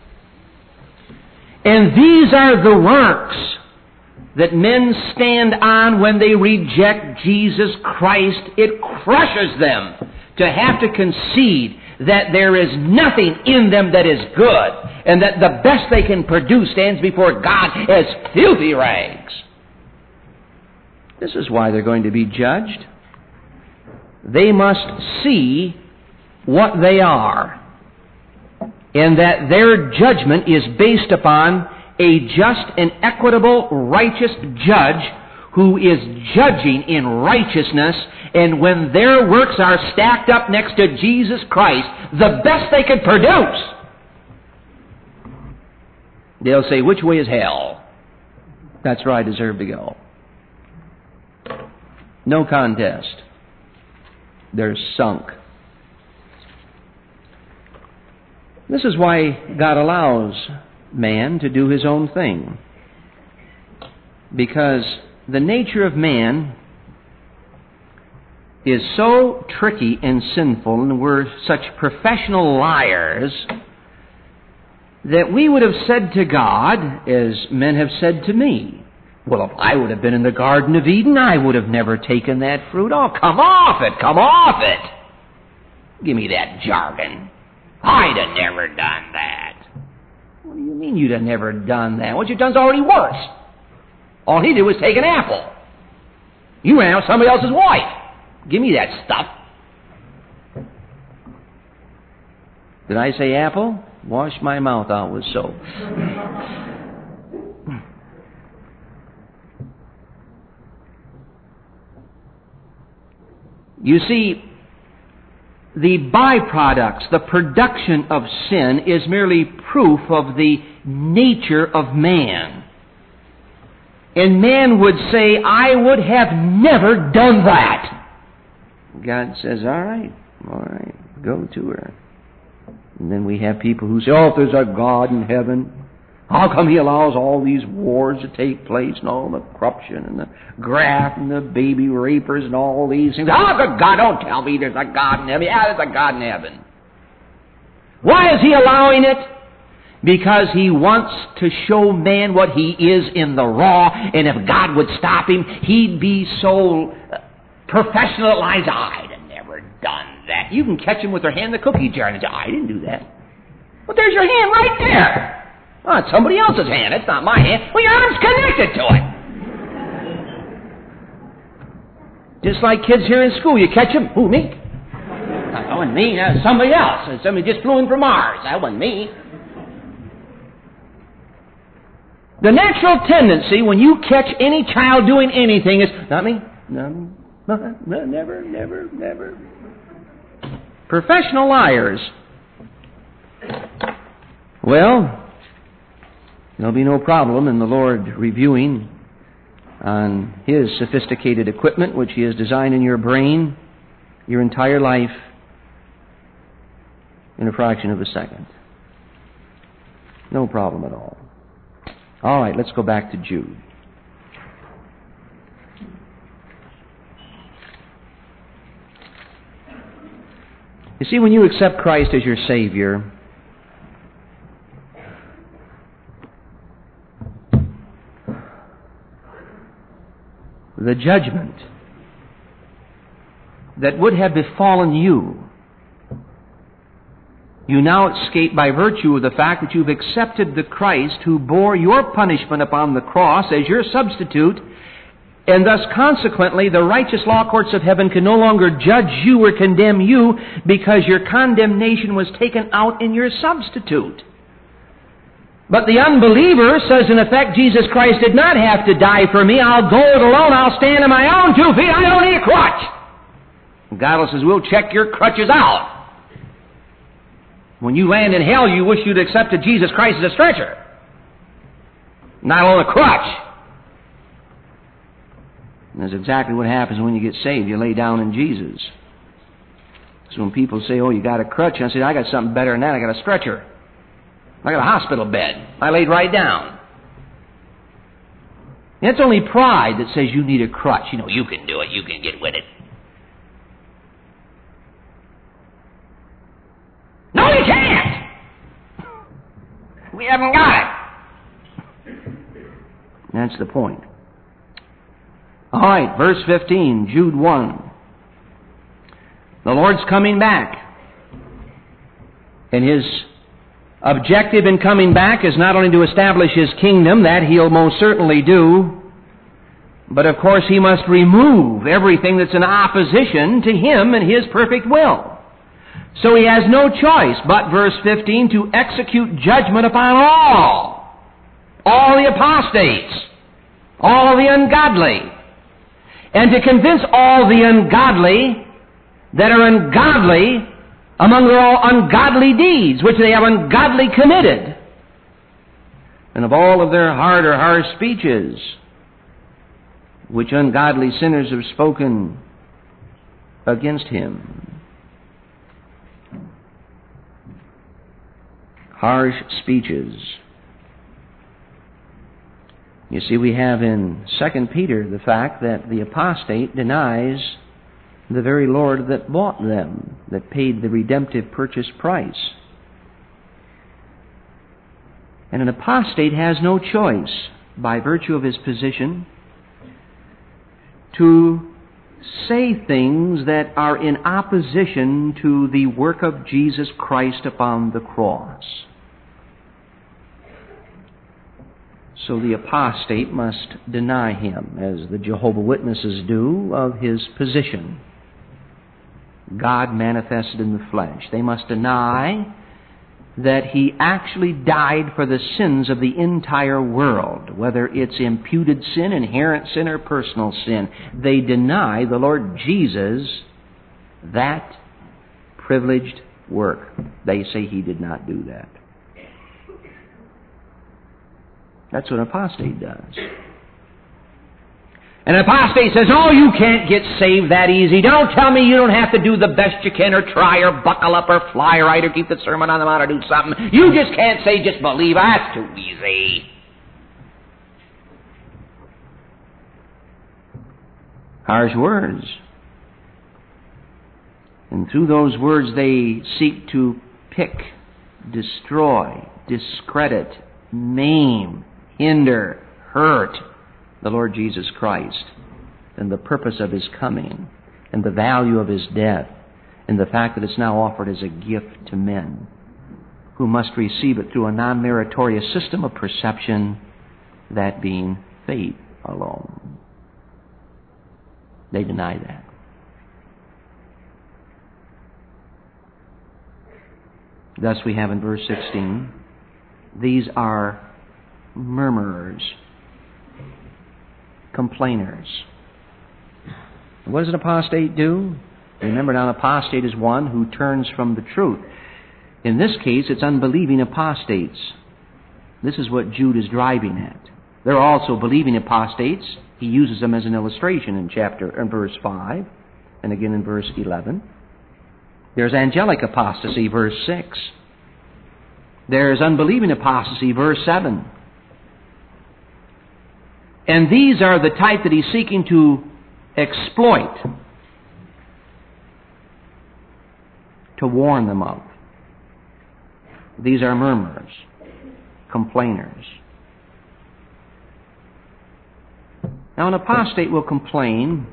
And these are the works that men stand on when they reject Jesus Christ. It crushes them to have to concede that there is nothing in them that is good, and that the best they can produce stands before God as filthy rags. This is why they're going to be judged. They must see what they are, and that their judgment is based upon a just and equitable, righteous judge who is judging in righteousness, and when their works are stacked up next to Jesus Christ, the best they could produce, they'll say, which way is hell? That's where I deserve to go. No contest. They're sunk. This is why God allows man to do his own thing. Because the nature of man is so tricky and sinful, and we're such professional liars, that we would have said to God, as men have said to me, well, if I would have been in the Garden of Eden, I would have never taken that fruit. Oh, come off it, come off it. Give me that jargon. I'd have never done that. What do you mean you'd have never done that? What you've done's already worse. All he did was take an apple. You ran out somebody else's wife. Give me that stuff. Did I say apple? Wash my mouth out with soap. You see, the byproducts, the production of sin is merely proof of the nature of man. And man would say, I would have never done that. God says, all right, all right, go to her. And then we have people who say, oh, if there's a God in heaven, how come He allows all these wars to take place and all the corruption and the graft and the baby rapers and all these things? Oh, good God, don't tell me there's a God in heaven. Yeah, there's a God in heaven. Why is He allowing it? Because He wants to show man what he is in the raw, and if God would stop him, he'd be so professionalized. I'd have never done that. You can catch him with their hand in the cookie jar and say, I didn't do that. Well, there's your hand right there. Oh, it's somebody else's hand. It's not my hand. Well, your arm's connected to it. Just like kids here in school. You catch them. Who, me? That wasn't me. That was somebody else. Somebody just flew in from Mars. That wasn't me. The natural tendency when you catch any child doing anything is, not me, not me, never, never, never. Professional liars. Well, there'll be no problem in the Lord reviewing on His sophisticated equipment, which He has designed in your brain, your entire life, in a fraction of a second. No problem at all. All right, let's go back to Jude. You see, when you accept Christ as your Savior, the judgment that would have befallen you, you now escape by virtue of the fact that you've accepted the Christ who bore your punishment upon the cross as your substitute, and thus consequently the righteous law courts of heaven can no longer judge you or condemn you because your condemnation was taken out in your substitute. But the unbeliever says in effect, Jesus Christ did not have to die for me. I'll go it alone. I'll stand on my own two feet. I don't need a crutch. And God says, we'll check your crutches out. When you land in hell, you wish you'd accepted Jesus Christ as a stretcher, not on a crutch. And that's exactly what happens when you get saved. You lay down in Jesus. So when people say, oh, you got a crutch, I say, I got something better than that. I got a stretcher. I got a hospital bed. I laid right down. And it's only pride that says you need a crutch. You know, you can do it. You can get with it. No, you can't. We haven't got it. That's the point. All right, verse fifteen, Jude one. The Lord's coming back. And His objective in coming back is not only to establish His kingdom, that He'll most certainly do, but of course He must remove everything that's in opposition to Him and His perfect will. So He has no choice but, verse fifteen, to execute judgment upon all, all the apostates, all the ungodly, and to convince all the ungodly that are ungodly among their all ungodly deeds, which they have ungodly committed, and of all of their hard or harsh speeches. which ungodly sinners have spoken against him. Harsh speeches. You see, we have in Second Peter the fact that the apostate denies the very Lord that bought them, that paid the redemptive purchase price. And an apostate has no choice, by virtue of his position, to say things that are in opposition to the work of Jesus Christ upon the cross. So the apostate must deny him, as the Jehovah's Witnesses do, of his position. God manifested in the flesh. They must deny that he actually died for the sins of the entire world, whether it's imputed sin, inherent sin, or personal sin. They deny the Lord Jesus that privileged work. They say he did not do that. That's what an apostate does. An apostate says, oh, you can't get saved that easy. Don't tell me you don't have to do the best you can, or try, or buckle up, or fly right, or keep the Sermon on the Mount, or do something. You just can't say, just believe. That's too easy. Harsh words. And through those words they seek to pick, destroy, discredit, maim, hinder, hurt the Lord Jesus Christ, and the purpose of his coming, and the value of his death, and the fact that it's now offered as a gift to men who must receive it through a non-meritorious system of perception, that being faith alone. They deny that. Thus we have in verse sixteen, these are murmurers, complainers. What does an apostate do? Remember now, an apostate is one who turns from the truth. In this case, it's unbelieving apostates. This is what Jude is driving at. There are also believing apostates. He uses them as an illustration in chapter in verse five, and again in verse eleven. There's angelic apostasy, verse six. There's unbelieving apostasy, verse seven. And these are the type that he's seeking to exploit, to warn them of. These are murmurers, complainers. Now, an apostate will complain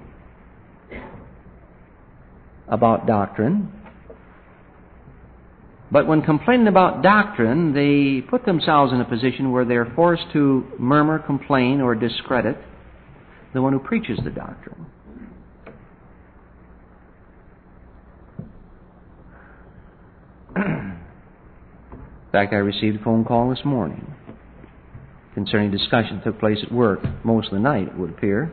about doctrine, but when complaining about doctrine, they put themselves in a position where they're forced to murmur, complain, or discredit the one who preaches the doctrine. In fact, I received a phone call this morning concerning a discussion that took place at work most of the night, it would appear.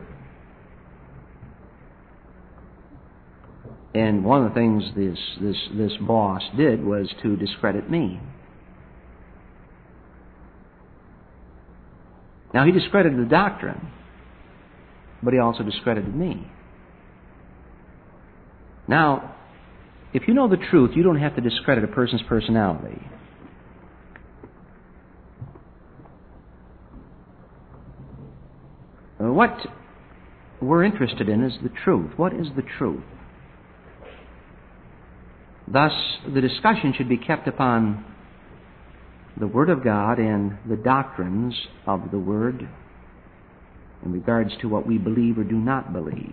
And one of the things this, this, this boss did was to discredit me. Now, he discredited the doctrine, but he also discredited me. Now, if you know the truth, you don't have to discredit a person's personality. What we're interested in is the truth. What is the truth? Thus, the discussion should be kept upon the Word of God and the doctrines of the Word in regards to what we believe or do not believe.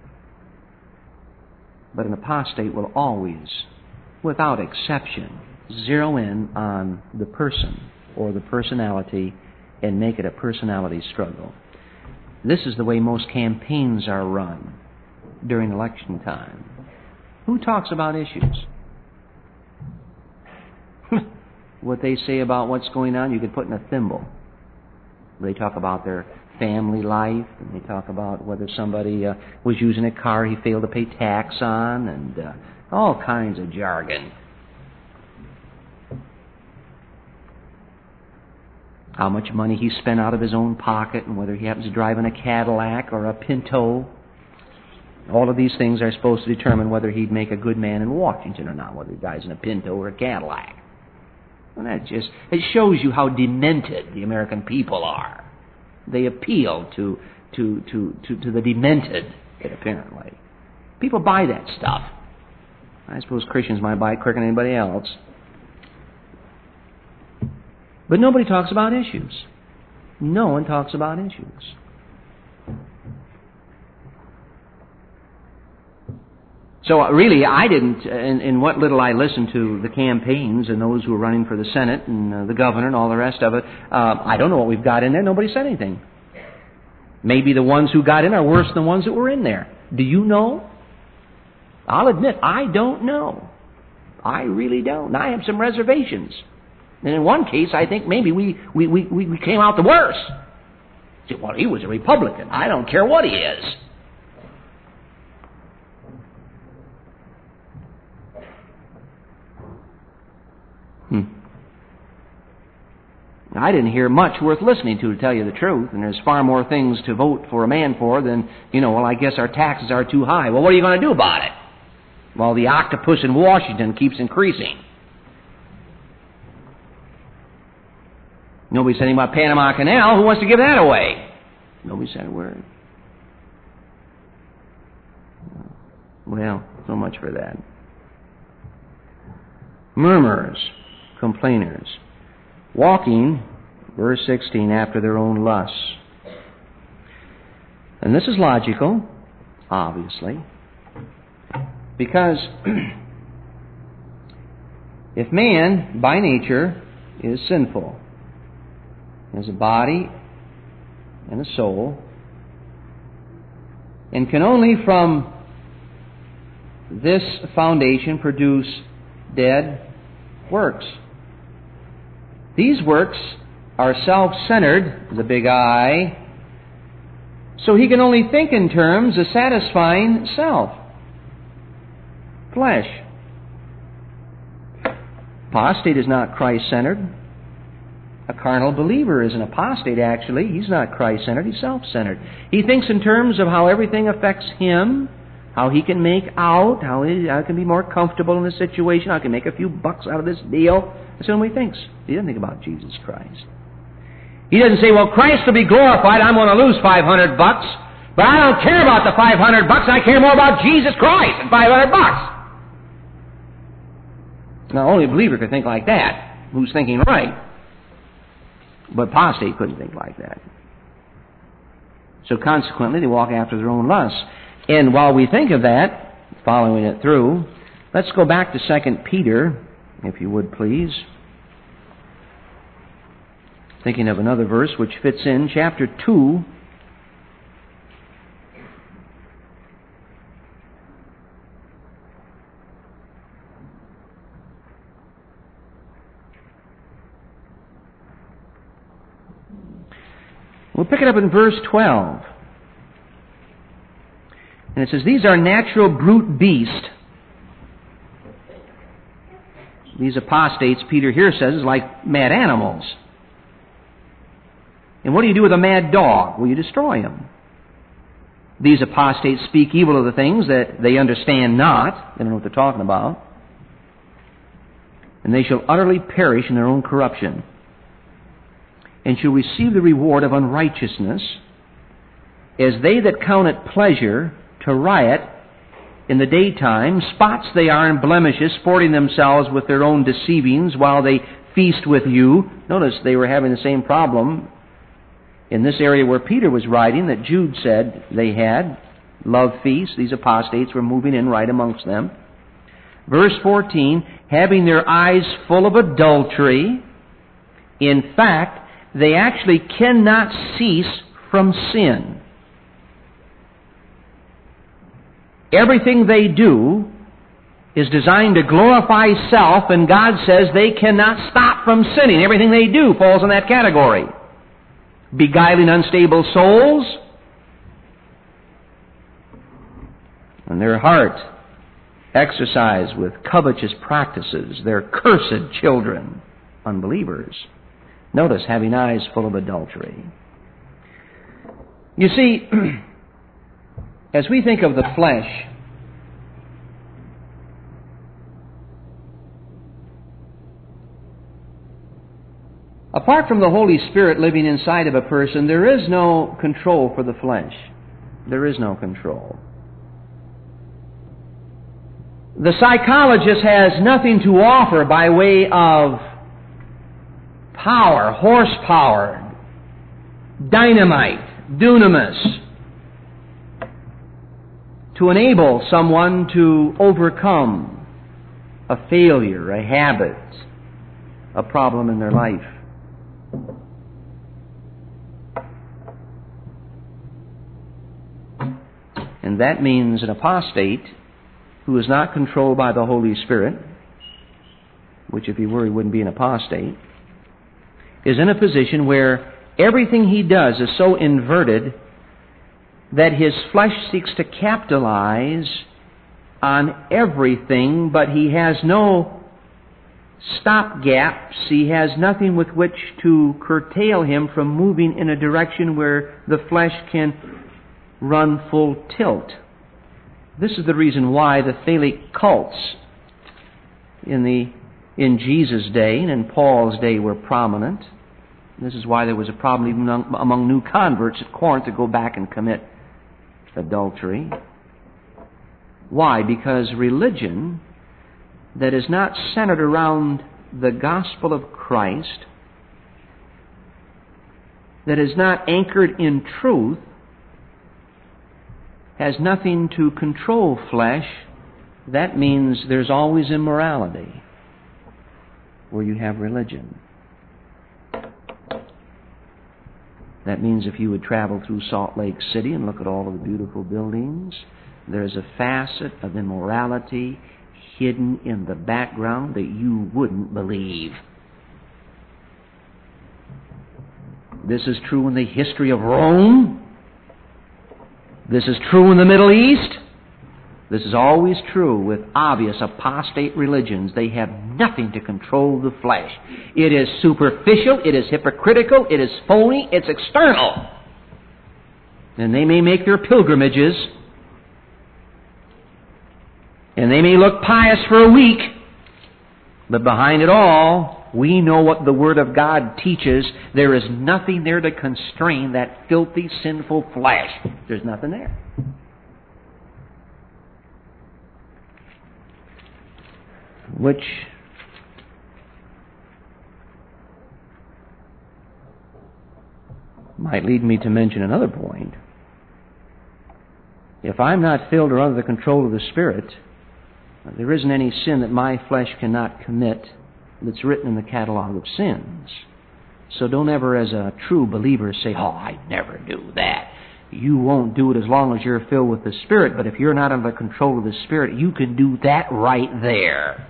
But an apostate will always, without exception, zero in on the person or the personality and make it a personality struggle. This is the way most campaigns are run during election time. Who talks about issues? What they say about what's going on, you could put in a thimble. They talk about their family life, and they talk about whether somebody uh, was using a car he failed to pay tax on, and uh, all kinds of jargon. how much money he spent out of his own pocket, and whether he happens to drive in a Cadillac or a Pinto. All of these things are supposed to determine whether he'd make a good man in Washington or not, whether he drives in a Pinto or a Cadillac. And that just, it shows you how demented the American people are. They appeal to, to, to, to, to the demented, apparently. People buy that stuff. I suppose Christians might buy it quicker than anybody else. But nobody talks about issues. No one talks about issues. So really, I didn't, in, in what little I listened to the campaigns and those who were running for the Senate and uh, the governor and all the rest of it, uh, I don't know what we've got in there. Nobody said anything. Maybe the ones who got in are worse than the ones that were in there. Do you know? I'll admit, I don't know. I really don't. I have some reservations. And in one case, I think maybe we, we, we, we came out the worse. Say, well, he was a Republican. I don't care what he is. Hmm. I didn't hear much worth listening to, to tell you the truth. And there's far more things to vote for a man for than, you know, well, I guess our taxes are too high. Well, what are you going to do about it? Well, the octopus in Washington keeps increasing. Nobody said anything about Panama Canal. Who wants to give that away? Nobody said a word. Well, so much for that. Murmurers, complainers, walking, verse sixteen, after their own lusts. And this is logical, obviously, because if man, by nature, is sinful, has a body and a soul, and can only from this foundation produce dead works. These works are self-centered, the big I, so he can only think in terms of satisfying self, flesh. Apostate is not Christ-centered. A carnal believer is an apostate, actually. He's not Christ-centered, he's self-centered. He thinks in terms of how everything affects him, how he can make out, how he how can be more comfortable in the situation, how he can make a few bucks out of this deal. That's the only he thinks. He doesn't think about Jesus Christ. He doesn't say, well, Christ will be glorified, I'm going to lose five hundred bucks, but I don't care about the five hundred bucks, I care more about Jesus Christ than five hundred bucks. Now, only a believer could think like that, who's thinking right. But apostate couldn't think like that. So consequently, they walk after their own lusts. And while we think of that, following it through, let's go back to Second Peter, if you would please. Thinking of another verse which fits in, chapter two. We'll pick it up in verse twelve. And it says, these are natural brute beasts. These apostates, Peter here says, is like mad animals. And what do you do with a mad dog? Well, you destroy him. These apostates speak evil of the things that they understand not. They don't know what they're talking about. And they shall utterly perish in their own corruption, and shall receive the reward of unrighteousness, as they that count it pleasure to riot in the daytime, spots they are and blemishes, sporting themselves with their own deceivings while they feast with you. Notice they were having the same problem in this area where Peter was writing that Jude said they had. Love feasts. These apostates were moving in right amongst them. Verse fourteen, having their eyes full of adultery. In fact, they actually cannot cease from sin. Everything they do is designed to glorify self, and God says they cannot stop from sinning. Everything they do falls in that category. Beguiling unstable souls, and their heart exercised with covetous practices. They're cursed children, unbelievers. Notice, having eyes full of adultery. You see, as we think of the flesh, apart from the Holy Spirit living inside of a person, there is no control for the flesh. There is no control. The psychologist has nothing to offer by way of power, horsepower, dynamite, dunamis, to enable someone to overcome a failure, a habit, a problem in their life. And that means an apostate who is not controlled by the Holy Spirit, which if he were, he wouldn't be an apostate, is in a position where everything he does is so inverted that his flesh seeks to capitalize on everything, but he has no stopgaps. He has nothing with which to curtail him from moving in a direction where the flesh can run full tilt. This is the reason why the Thalic cults in the in Jesus' day and in Paul's day were prominent. This is why there was a problem even among, among new converts at Corinth to go back and commit adultery. Why? Because religion that is not centered around the gospel of Christ, that is not anchored in truth, has nothing to control flesh. That means there's always immorality where you have religion. That means if you would travel through Salt Lake City and look at all of the beautiful buildings, there's a facet of immorality hidden in the background that you wouldn't believe. This is true in the history of Rome. This is true in the Middle East. This is always true with obvious apostate religions. They have nothing to control the flesh. It is superficial, it is hypocritical, it is phony, it's external. And they may make their pilgrimages, and they may look pious for a week, but behind it all, we know what the Word of God teaches. There is nothing there to constrain that filthy, sinful flesh. There's nothing there. Which might lead me to mention another point. If I'm not filled or under the control of the Spirit, there isn't any sin that my flesh cannot commit that's written in the catalog of sins. So don't ever, as a true believer, say, oh, I'd never do that. You won't do it as long as you're filled with the Spirit, but if you're not under the control of the Spirit, you can do that right there.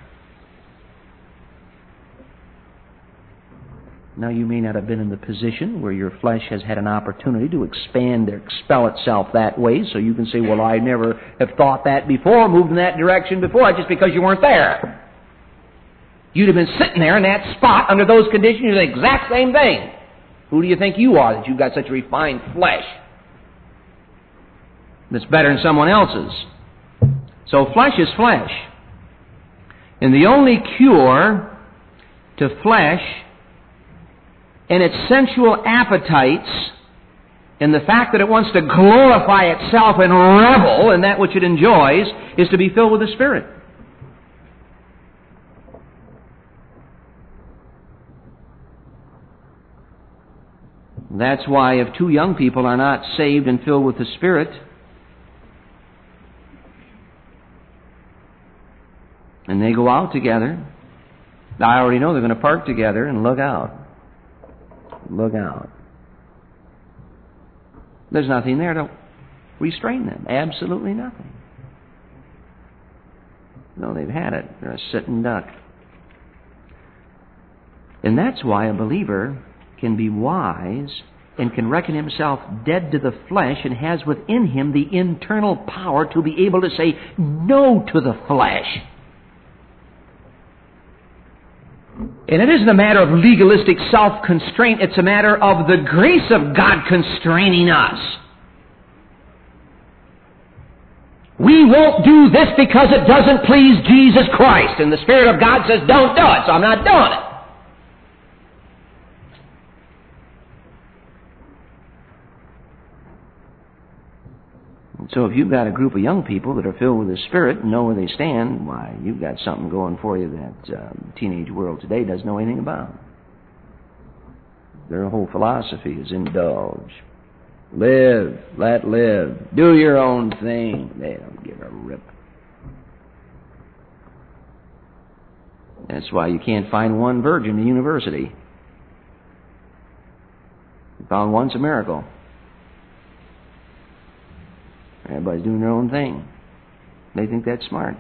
Now, you may not have been in the position where your flesh has had an opportunity to expand or expel itself that way, so you can say, well, I never have thought that before, moved in that direction before, just because you weren't there. You'd have been sitting there in that spot under those conditions, you do the exact same thing. Who do you think you are that you've got such refined flesh that's better than someone else's? So flesh is flesh. And the only cure to flesh and its sensual appetites and the fact that it wants to glorify itself and revel in that which it enjoys is to be filled with the Spirit. That's why if two young people are not saved and filled with the Spirit, and they go out together, I already know they're going to park together, and look out. Look out. There's nothing there to restrain them. Absolutely nothing. No, they've had it. They're a sitting duck. And that's why a believer can be wise and can reckon himself dead to the flesh and has within him the internal power to be able to say no to the flesh. And it isn't a matter of legalistic self-constraint. It's a matter of the grace of God constraining us. We won't do this because it doesn't please Jesus Christ. And the Spirit of God says, don't do it, so I'm not doing it. And so if you've got a group of young people that are filled with the Spirit and know where they stand, why, you've got something going for you that uh, the teenage world today doesn't know anything about. Their whole philosophy is indulge. Live, let live, do your own thing. They don't give a rip. That's why you can't find one virgin in a university. You found one's a miracle. Everybody's doing their own thing. They think that's smart.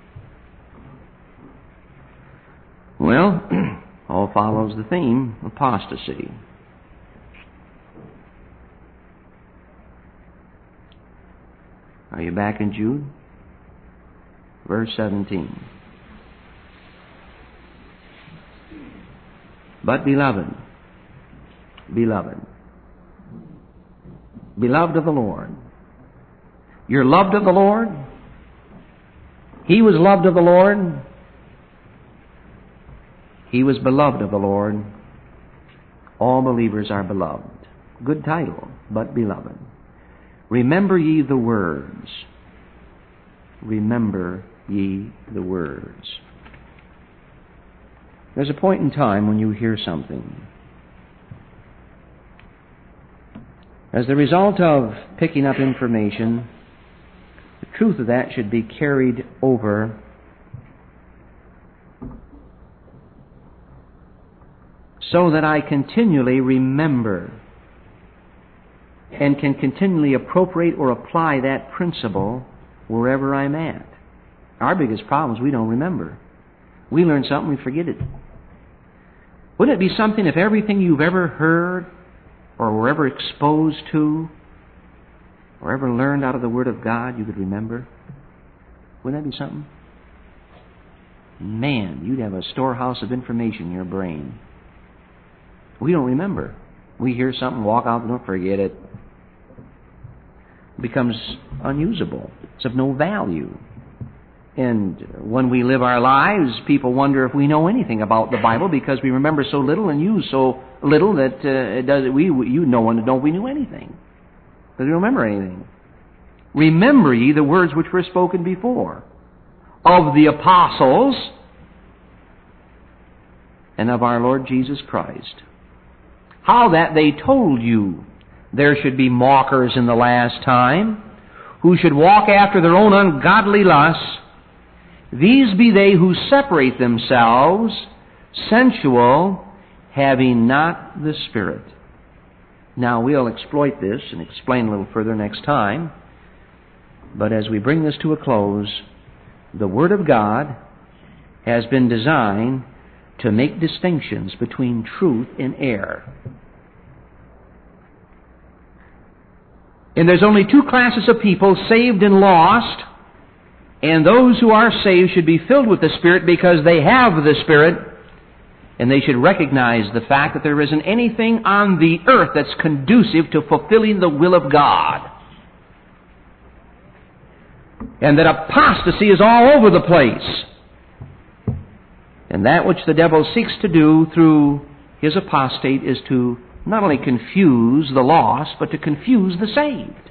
Well, all follows the theme, apostasy. Are you back in Jude? Verse seventeen. But beloved, beloved, beloved of the Lord, you're loved of the Lord. He was loved of the Lord. He was beloved of the Lord. All believers are beloved. Good title, but beloved. Remember ye the words. Remember ye the words. There's a point in time when you hear something. As the result of picking up information, the truth of that should be carried over so that I continually remember and can continually appropriate or apply that principle wherever I'm at. Our biggest problem is we don't remember. We learn something, we forget it. Wouldn't it be something if everything you've ever heard or were ever exposed to or ever learned out of the Word of God you could remember? Wouldn't that be something? Man, you'd have a storehouse of information in your brain. We don't remember. We hear something, walk out the door, forget it. It becomes unusable. It's of no value. And when we live our lives, people wonder if we know anything about the Bible because we remember so little and use so little that uh, it does. We you no one to know we knew anything because we don't remember anything. Remember ye the words which were spoken before of the apostles and of our Lord Jesus Christ, how that they told you there should be mockers in the last time, who should walk after their own ungodly lusts. These be they who separate themselves, sensual, having not the Spirit. Now, we'll exploit this and explain a little further next time. But as we bring this to a close, the Word of God has been designed to make distinctions between truth and error. And there's only two classes of people, saved and lost. And those who are saved should be filled with the Spirit because they have the Spirit. And they should recognize the fact that there isn't anything on the earth that's conducive to fulfilling the will of God. And that apostasy is all over the place. And that which the devil seeks to do through his apostate is to not only confuse the lost, but to confuse the saved.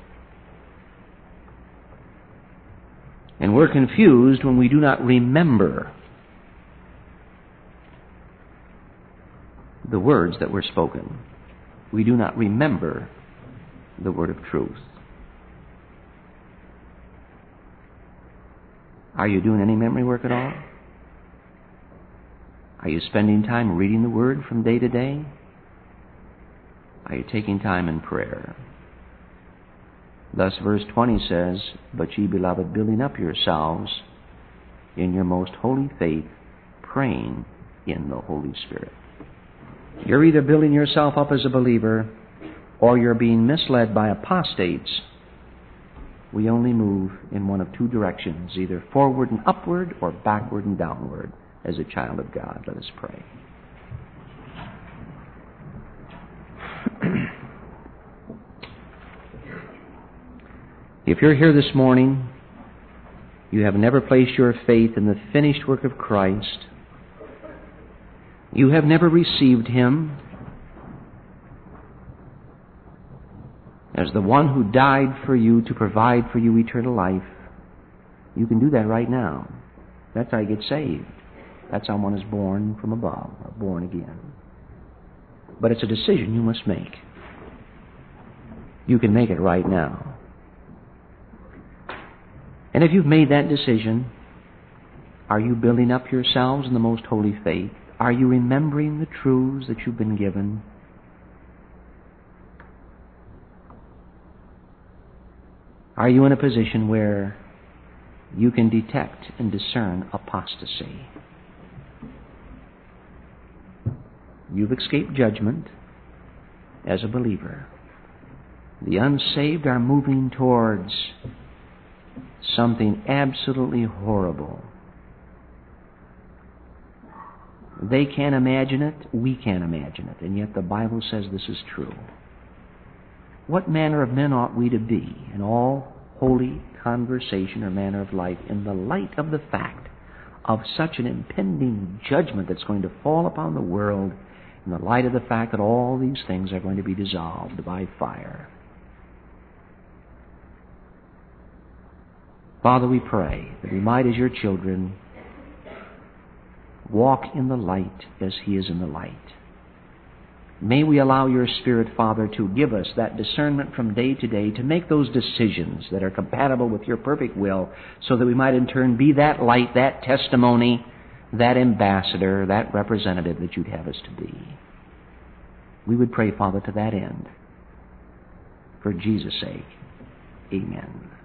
And we're confused when we do not remember the words that were spoken. We do not remember the word of truth. Are you doing any memory work at all? Are you spending time reading the Word from day to day? Are you taking time in prayer? Thus, verse twenty says, But ye, beloved, building up yourselves in your most holy faith, praying in the Holy Spirit. You're either building yourself up as a believer, or you're being misled by apostates. We only move in one of two directions, either forward and upward or backward and downward. as a child of God. Let us pray. If you're here this morning, you have never placed your faith in the finished work of Christ, you have never received Him as the one who died for you to provide for you eternal life, you can do that right now. That's how you get saved. That's how one is born from above, or born again. But it's a decision you must make. You can make it right now. And if you've made that decision, are you building up yourselves in the most holy faith? Are you remembering the truths that you've been given? Are you in a position where you can detect and discern apostasy? You've escaped judgment as a believer. The unsaved are moving towards something absolutely horrible. They can't imagine it, we can't imagine it, and yet the Bible says this is true. What manner of men ought we to be in all holy conversation or manner of life in the light of the fact of such an impending judgment that's going to fall upon the world, in the light of the fact that all these things are going to be dissolved by fire? Father, we pray that we might, as your children, walk in the light as He is in the light. May we allow your Spirit, Father, to give us that discernment from day to day to make those decisions that are compatible with your perfect will, so that we might in turn be that light, that testimony, that ambassador, that representative that you'd have us to be. We would pray, Father, to that end. For Jesus' sake, amen.